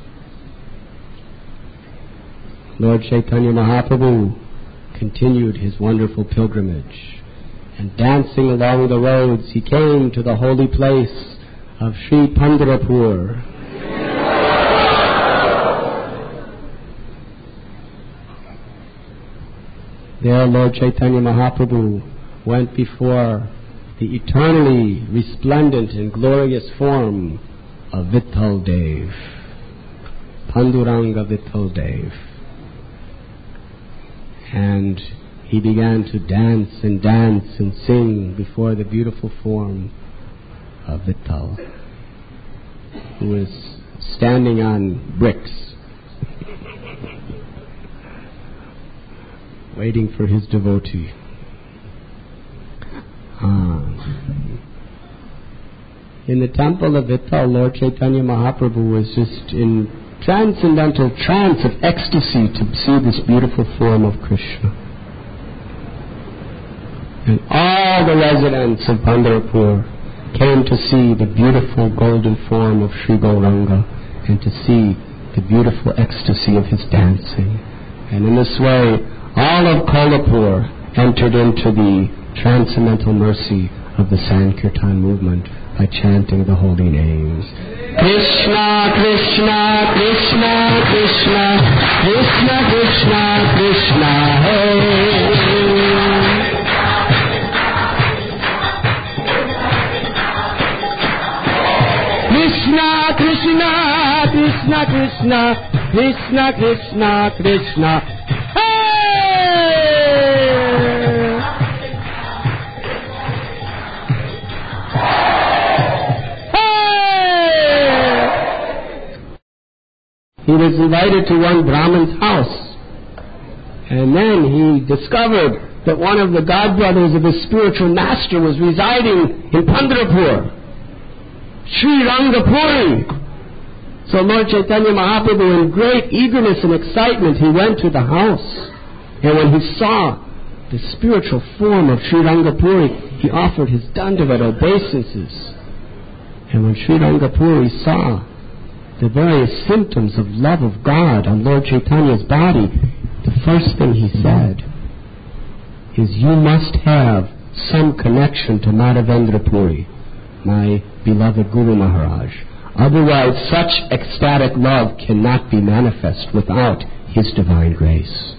Speaker 1: Lord Chaitanya Mahaprabhu continued his wonderful pilgrimage, and dancing along the roads he came to the holy place of Sri Pandharpur. There Lord Chaitanya Mahaprabhu went before the eternally resplendent and glorious form of Vitthal Dev, Panduranga Vitthal Dev. And he began to dance and sing before the beautiful form of Vitthal, who was standing on bricks, waiting for his devotee. In the temple of Vitthal, Lord Chaitanya Mahaprabhu was just in transcendental trance of ecstasy to see this beautiful form of Krishna. And all the residents of Pandharpur came to see the beautiful golden form of Sri Gauranga and to see the beautiful ecstasy of his dancing. And in this way, all of Kolhapur entered into the transcendental mercy of the Sankirtan movement by chanting the holy names. Krishna, Krishna, Krishna, Krishna, Krishna, Krishna, Krishna, Hey. Krishna, Krishna, Krishna, Krishna, Krishna, Krishna, Krishna. He was invited to one Brahmin's house, and then he discovered that one of the godbrothers of his spiritual master was residing in Pandharpur, Sri Rangapuri. So Lord Chaitanya Mahaprabhu, in great eagerness and excitement, he went to the house, and when he saw the spiritual form of Sri Rangapuri, he offered his Dandavat obeisances. And when Sri Rangapuri saw the various symptoms of love of God on Lord Chaitanya's body, the first thing he said is, "You must have some connection to Madhavendra Puri, my beloved Guru Maharaj. Otherwise, such ecstatic love cannot be manifest without his divine grace."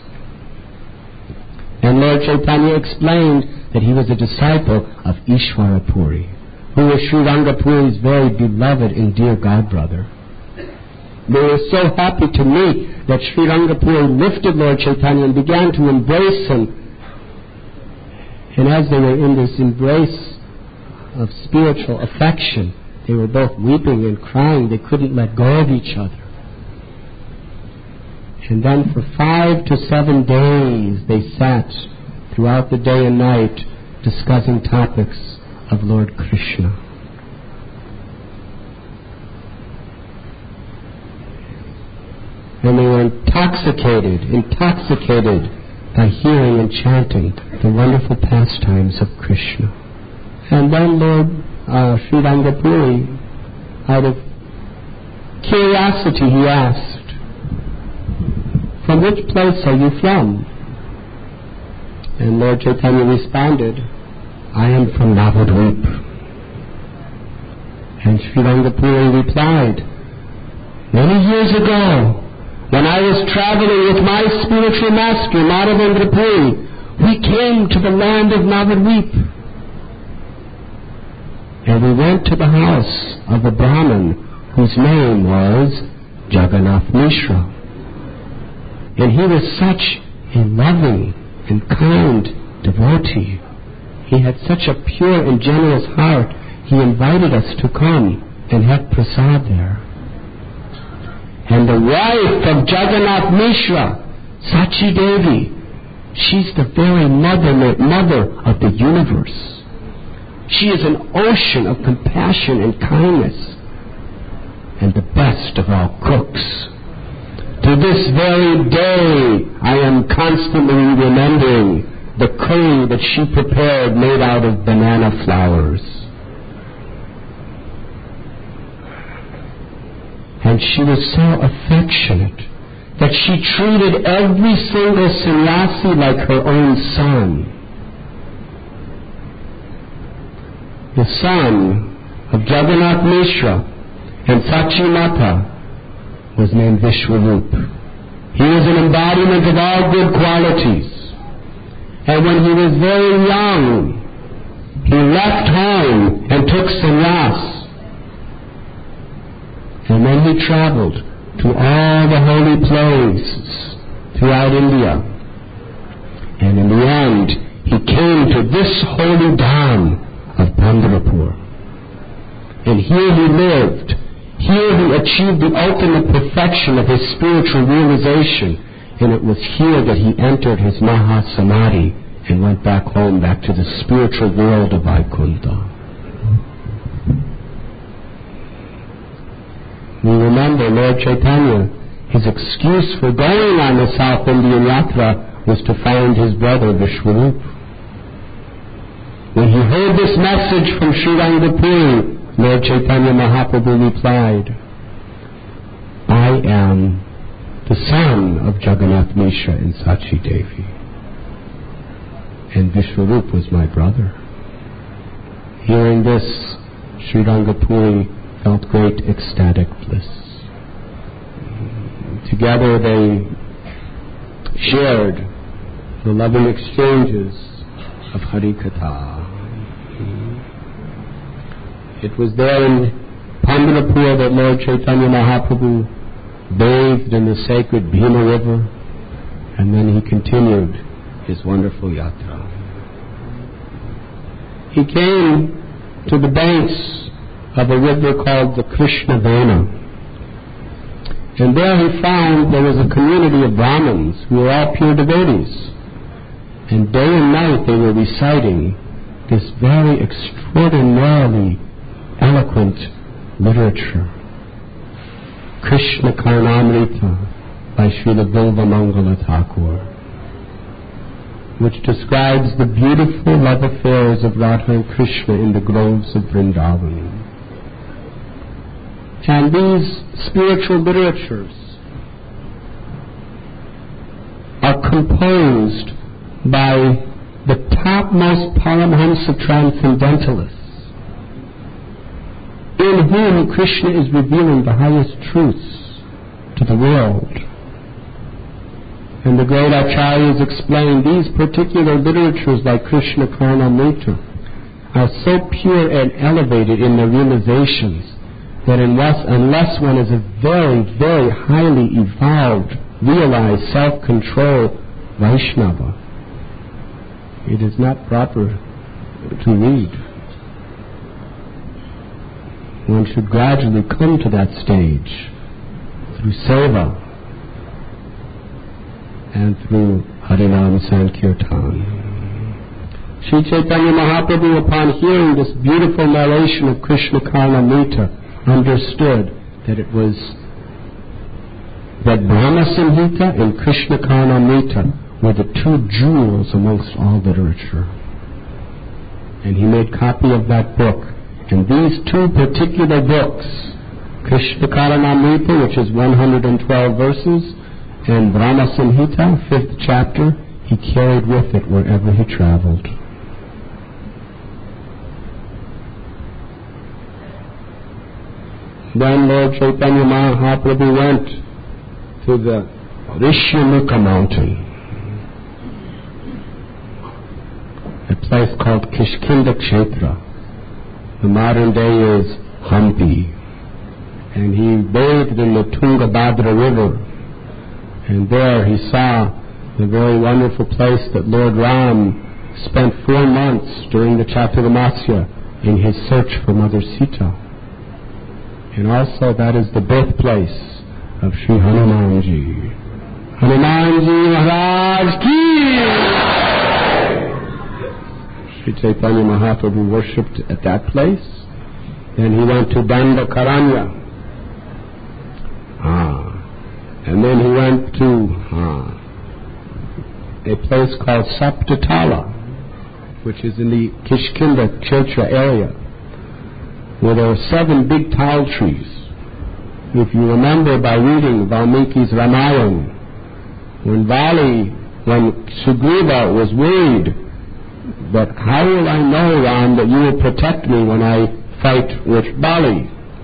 Speaker 1: And Lord Chaitanya explained that he was a disciple of Ishwara Puri, who was Sri Rangapuri's very beloved and dear godbrother. They were so happy to meet that Sri Rangapuri lifted Lord Chaitanya and began to embrace him. And as they were in this embrace of spiritual affection, they were both weeping and crying. They couldn't let go of each other. And then for 5 to 7 days they sat throughout the day and night discussing topics of Lord Krishna. And they were intoxicated by hearing and chanting the wonderful pastimes of Krishna. And then Lord Sri Rangapuri, out of curiosity, he asked, "From which place are you from?" And Lord Chaitanya responded, "I am from Navadvip." And Sri Rangapuri replied, "Many years ago, when I was traveling with my spiritual master, Madhavendra Puri, we came to the land of Navadvip. And we went to the house of a Brahmin whose name was Jagannath Mishra. And he was such a loving and kind devotee. He had such a pure and generous heart. He invited us to come and have prasad there. And the wife of Jagannath Mishra, Sachi Devi, she's the very mother of the universe. She is an ocean of compassion and kindness, and the best of all cooks. To this very day, I am constantly remembering the curry that she prepared made out of banana flowers. And she was so affectionate that she treated every single sannyasi like her own son. The son of Jagannath Mishra and Sachi Mata was named Vishwarup. He was an embodiment of all good qualities. And when he was very young, he left home and took sannyas. And then he traveled to all the holy places throughout India. And in the end, he came to this holy dham of Pandharpur. And here he lived. Here he achieved the ultimate perfection of his spiritual realization. And it was here that he entered his Mahasamadhi and went back home, back to the spiritual world of Vaikuntha. We remember Lord Chaitanya, his excuse for going on the South Indian Yatra was to find his brother Vishwarup. When he heard this message from Sri Rangapuri, Lord Chaitanya Mahaprabhu replied, "I am the son of Jagannath Mishra and Sachi Devi. And Vishwarup was my brother." Hearing this, Sri Rangapuri felt great ecstatic bliss. Together they shared the loving exchanges of Harikatha. It was there in Pandharpur that Lord Chaitanya Mahaprabhu bathed in the sacred Bhima River, and then he continued his wonderful yatra. He came to the banks of a river called the Krishna Vena. And there he found there was a community of Brahmins who were all pure devotees. And day and night they were reciting this very extraordinarily eloquent literature, Krishna Karnamrita by Srila Bilva Mangala Thakur, which describes the beautiful love affairs of Radha and Krishna in the groves of Vrindavan. And these spiritual literatures are composed by the topmost Paramahamsa transcendentalists, in whom Krishna is revealing the highest truths to the world. And the great acharyas explain these particular literatures like Krishna Karnamrita are so pure and elevated in their realizations that unless one is a very, very highly evolved, realized, self-controlled Vaishnava, it is not proper to read. One should gradually come to that stage through seva and through Harinam Sankirtan. Sri Chaitanya Mahaprabhu, upon hearing this beautiful narration of Krishna Karnamrita, understood that it was that Brahma Samhita and Krishna Karnamrita were the two jewels amongst all literature. And he made copy of that book. And these two particular books, Krishna Karnamrita, which is 112 verses, and Brahma Samhita, 5th chapter, he carried with it wherever he traveled. Then Lord Chaitanya Mahaprabhu went to the Rishyamukha mountain, a place called Kishkinda Kshetra. The modern day is Hampi. And he bathed in the Tungabhadra river. And there he saw the very wonderful place that Lord Ram spent 4 months during the Chaturmasya in his search for Mother Sita. And also that is the birthplace of Sri Hanumanji. Hanumanji Maharaj ki! Sri Chaitanya Mahaprabhu worshipped at that place. Then he went to Dandakaranya. And then he went to a place called Saptatala, which is in the Kishkinda Kshetra area, where there are 7 big tal trees. If you remember by reading Valmiki's Ramayana, when Sugriva was worried, but how will I know, Ram, that you will protect me when I fight with Bali?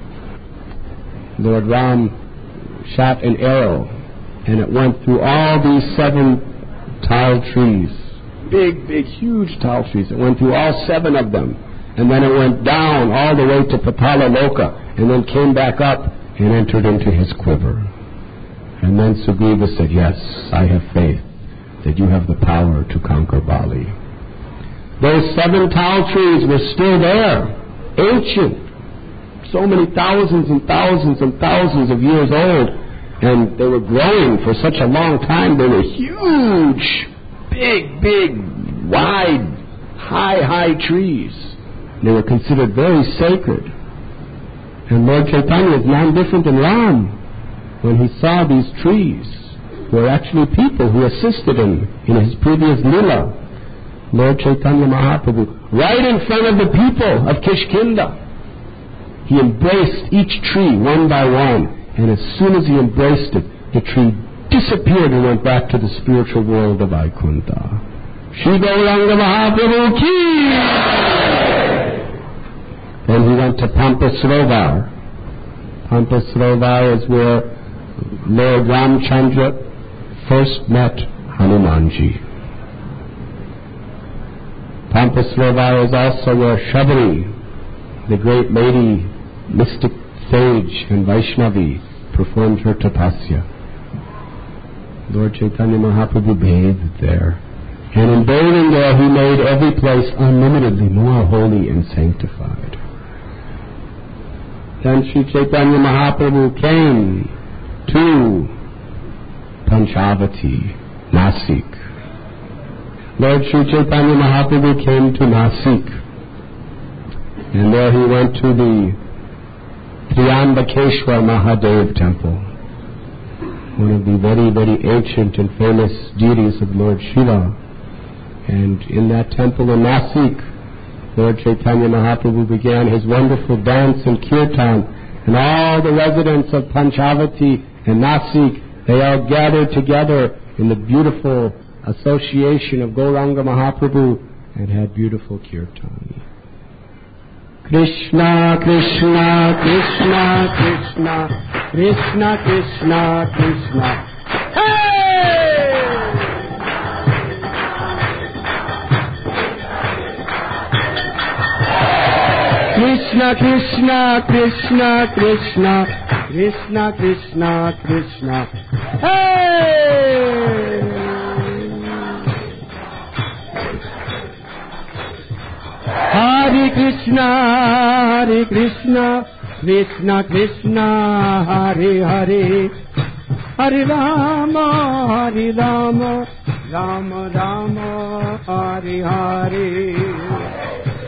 Speaker 1: Lord Ram shot an arrow, and it went through all these 7 tall trees. Big, huge tall trees. It went through all 7 of them. And then it went down all the way to Patala Loka, and then came back up and entered into his quiver. And then Sugriva said, yes, I have faith that you have the power to conquer Bali. Those 7 tall trees were still there, ancient. So many thousands and thousands and thousands of years old, and they were growing for such a long time. They were huge, big, wide, high trees. They were considered very sacred. And Lord Chaitanya is none different than Ram. When he saw these trees, were actually people who assisted him in his previous lila. Lord Chaitanya Mahaprabhu, right in front of the people of Kishkinda, he embraced each tree one by one, and as soon as he embraced it, the tree disappeared and went back to the spiritual world of Vaikuntha. Shri Gauranga Mahaprabhu ki! Then he went to Pampa Sarovar. Pampa Sarovar is where Lord Ramchandra first met Hanumanji. Pampa Sarovar is also where Shabari, the great lady, mystic sage and Vaishnavi, performed her tapasya. Lord Chaitanya Mahaprabhu bathed there. And in bathing there, he made every place unlimitedly more holy and sanctified. Then Sri Chaitanya Mahaprabhu came to Panchavati, Nasik. Lord Sri Chaitanya Mahaprabhu came to Nasik. And there he went to the Triambakeshwar Mahadev temple, one of the very ancient and famous deities of Lord Shiva. And in that temple in Nasik, Lord Chaitanya Mahaprabhu began his wonderful dance and kirtan, and all the residents of Panchavati and Nasik, they all gathered together in the beautiful association of Gauranga Mahaprabhu and had beautiful kirtan. Krishna, Krishna, Krishna, Krishna, Krishna, Krishna, Krishna. Hey! Krishna, Krishna, Krishna, Krishna, Krishna, Krishna, Krishna. Hey! Hare Krishna, Hare Krishna, Krishna Krishna, Hare Hare, Hare Rama, Hare Rama, Rama Rama Hare Hare.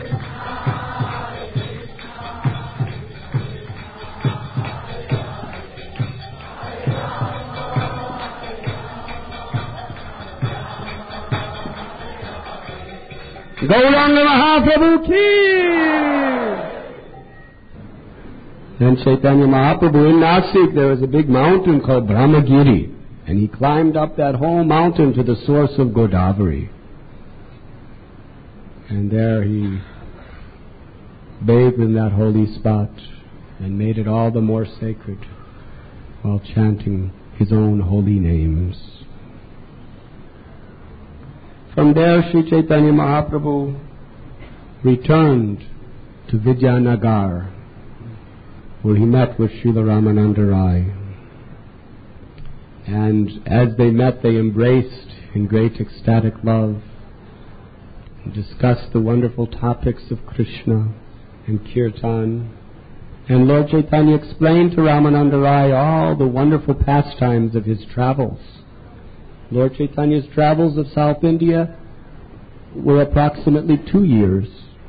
Speaker 1: Gauranga Mahaprabhu ki! Then Chaitanya Mahaprabhu in Nasik, there was a big mountain called Brahmagiri, and he climbed up that whole mountain to the source of Godavari. And there he bathed in that holy spot and made it all the more sacred while chanting his own holy names. From there, Sri Chaitanya Mahaprabhu returned to Vidyanagar, where he met with Srila Ramananda Rai. And as they met, they embraced in great ecstatic love and discussed the wonderful topics of Krishna and Kirtan. And Lord Chaitanya explained to Ramananda Rai all the wonderful pastimes of his travels. Lord Chaitanya's travels of South India were approximately 2 years.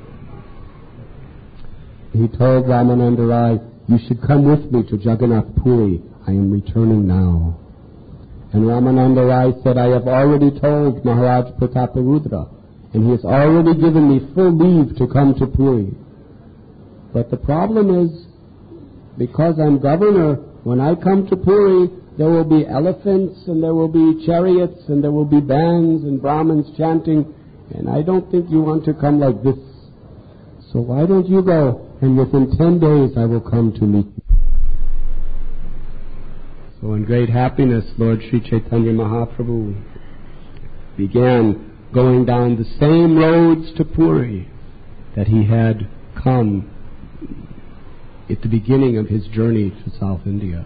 Speaker 1: He told Ramananda Rai, "You should come with me to Jagannath Puri. I am returning now." And Ramananda Rai said, "I have already told Maharaj Prataparudra, and he has already given me full leave to come to Puri. But the problem is, because I'm governor, when I come to Puri, there will be elephants, and there will be chariots, and there will be bands and Brahmins chanting, and I don't think you want to come like this. So why don't you go, and within 10 days I will come to meet you." So in great happiness, Lord Sri Chaitanya Mahaprabhu began going down the same roads to Puri that he had come at the beginning of his journey to South India.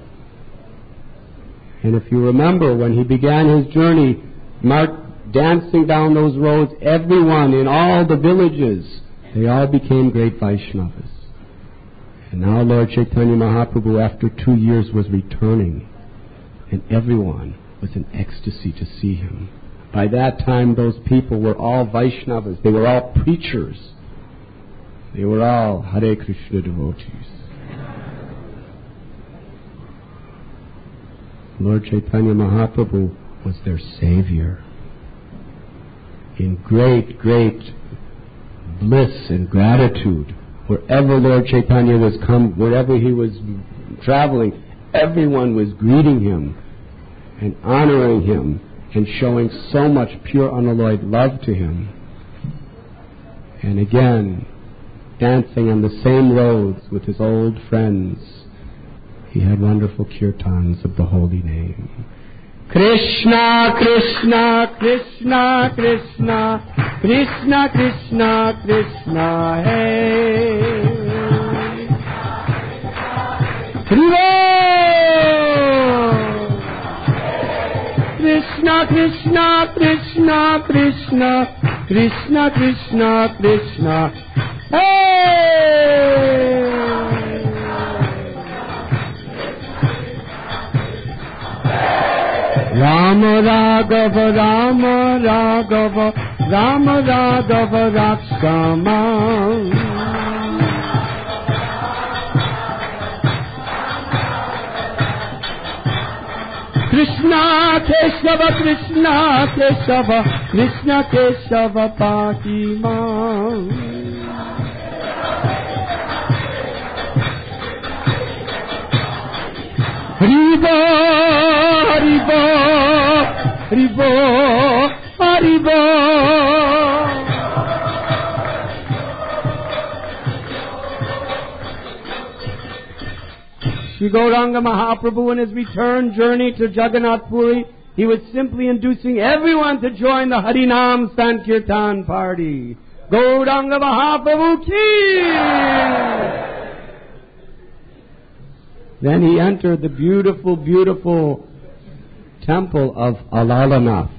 Speaker 1: And if you remember, when he began his journey, dancing down those roads, everyone in all the villages, they all became great Vaishnavas. And now Lord Chaitanya Mahaprabhu, after 2 years, was returning, and everyone was in ecstasy to see him. By that time, those people were all Vaishnavas. They were all preachers. They were all Hare Krishna devotees. Lord Chaitanya Mahaprabhu was their savior. In great, great bliss and gratitude, wherever Lord Chaitanya was wherever he was traveling, everyone was greeting him and honoring him and showing so much pure unalloyed love to him. And again, dancing on the same roads with his old friends, he had wonderful kirtans of the holy name. Krishna, Krishna, Krishna, Krishna, Krishna, Krishna, Krishna, hey. Krishna, Krishna, Krishna, Krishna, Krishna, Krishna, Krishna, hey. Rama Raghava, Rama Raghava, Rama Raghava Rakshama. Krishna Keshava, Krishna Keshava, Krishna Keshava Patima. Haribo, Haribo, Haribo, Haribo. Sri Gauranga Mahaprabhu, in his return journey to Jagannath Puri, he was simply inducing everyone to join the Harinam Sankirtan party. Gauranga Mahaprabhu ki! Then he entered the beautiful, beautiful temple of Alalanath.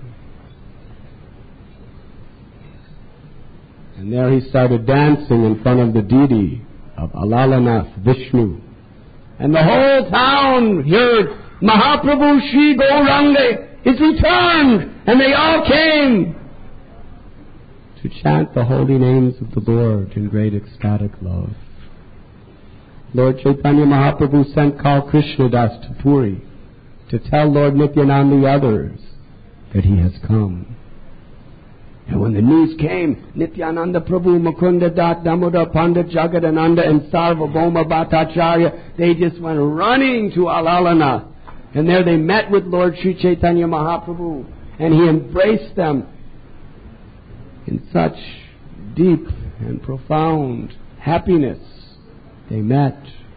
Speaker 1: And there he started dancing in front of the deity of Alalanath, Vishnu. And the whole town heard, Mahaprabhu Sri Gauranga is returned. And they all came to chant the holy names of the Lord in great ecstatic love. Lord Chaitanya Mahaprabhu sent Kal Krishnadas to Puri to tell Lord Nityananda the others that he has come. And when the news came, Nityananda Prabhu, Mukunda Dat, Damodar Pandit, Jagadananda, and Sarvabhauma Bhattacharya, they just went running to Alalana. And there they met with Lord Sri Chaitanya Mahaprabhu, and he embraced them in such deep and profound happiness. They met.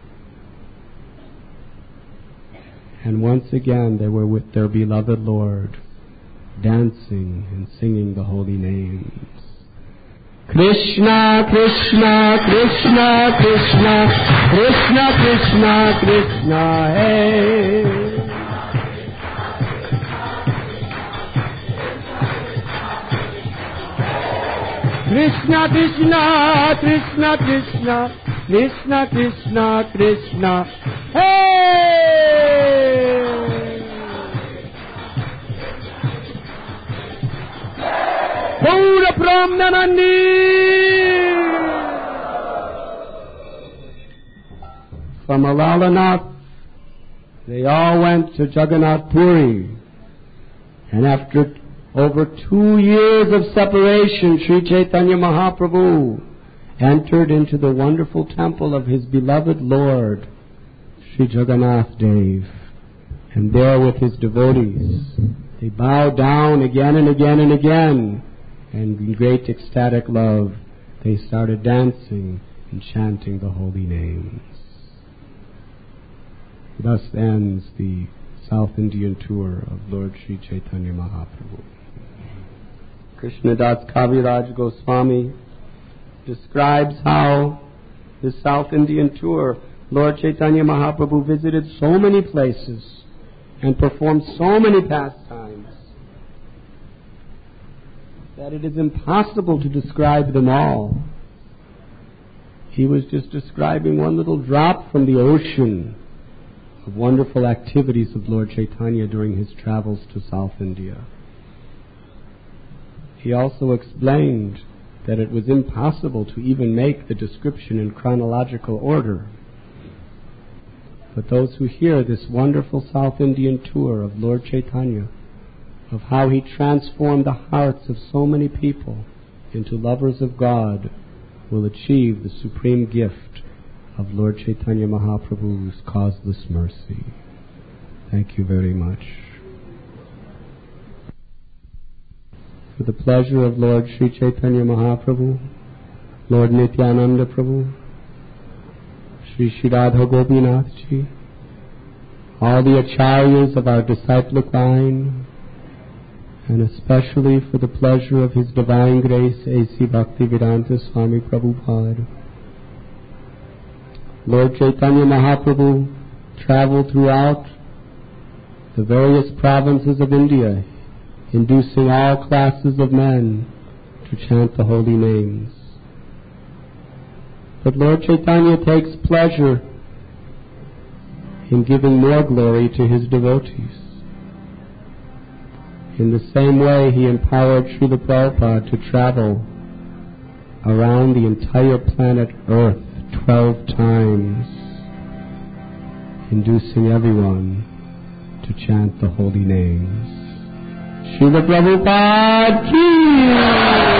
Speaker 1: And once again they were with their beloved Lord, dancing and singing the holy names. Krishna, Krishna, Krishna, Krishna, Krishna, Krishna, Krishna, hey. Krishna, Krishna, Krishna, Krishna, Krishna, Krishna, Krishna, hey! Gaura Brahmanandi! From Alalanath, they all went to Jagannath Puri, and after over 2 years of separation, Sri Chaitanya Mahaprabhu entered into the wonderful temple of his beloved Lord, Sri Jagannath Dev. And there with his devotees, they bowed down again and again and again. And in great ecstatic love, they started dancing and chanting the holy names. Thus ends the South Indian tour of Lord Sri Chaitanya Mahaprabhu. Krishnadas Kaviraj Goswami describes how the South Indian tour, Lord Chaitanya Mahaprabhu visited so many places and performed so many pastimes that it is impossible to describe them all. He was just describing one little drop from the ocean of wonderful activities of Lord Chaitanya during his travels to South India. He also explained that it was impossible to even make the description in chronological order. But those who hear this wonderful South Indian tour of Lord Chaitanya, of how he transformed the hearts of so many people into lovers of God, will achieve the supreme gift of Lord Chaitanya Mahaprabhu's causeless mercy. Thank you very much. For the pleasure of Lord Sri Chaitanya Mahaprabhu, Lord Nityananda Prabhu, Sri Sri Radha Gopinath Ji, all the acharyas of our disciplic line, and especially for the pleasure of His Divine Grace A.C. Bhaktivedanta Swami Prabhupada. Lord Chaitanya Mahaprabhu traveled throughout the various provinces of India, inducing all classes of men to chant the holy names. But Lord Chaitanya takes pleasure in giving more glory to his devotees. In the same way, he empowered Srila Prabhupada to travel around the entire planet Earth 12 times, inducing everyone to chant the holy names. Srila Prabhupada ki!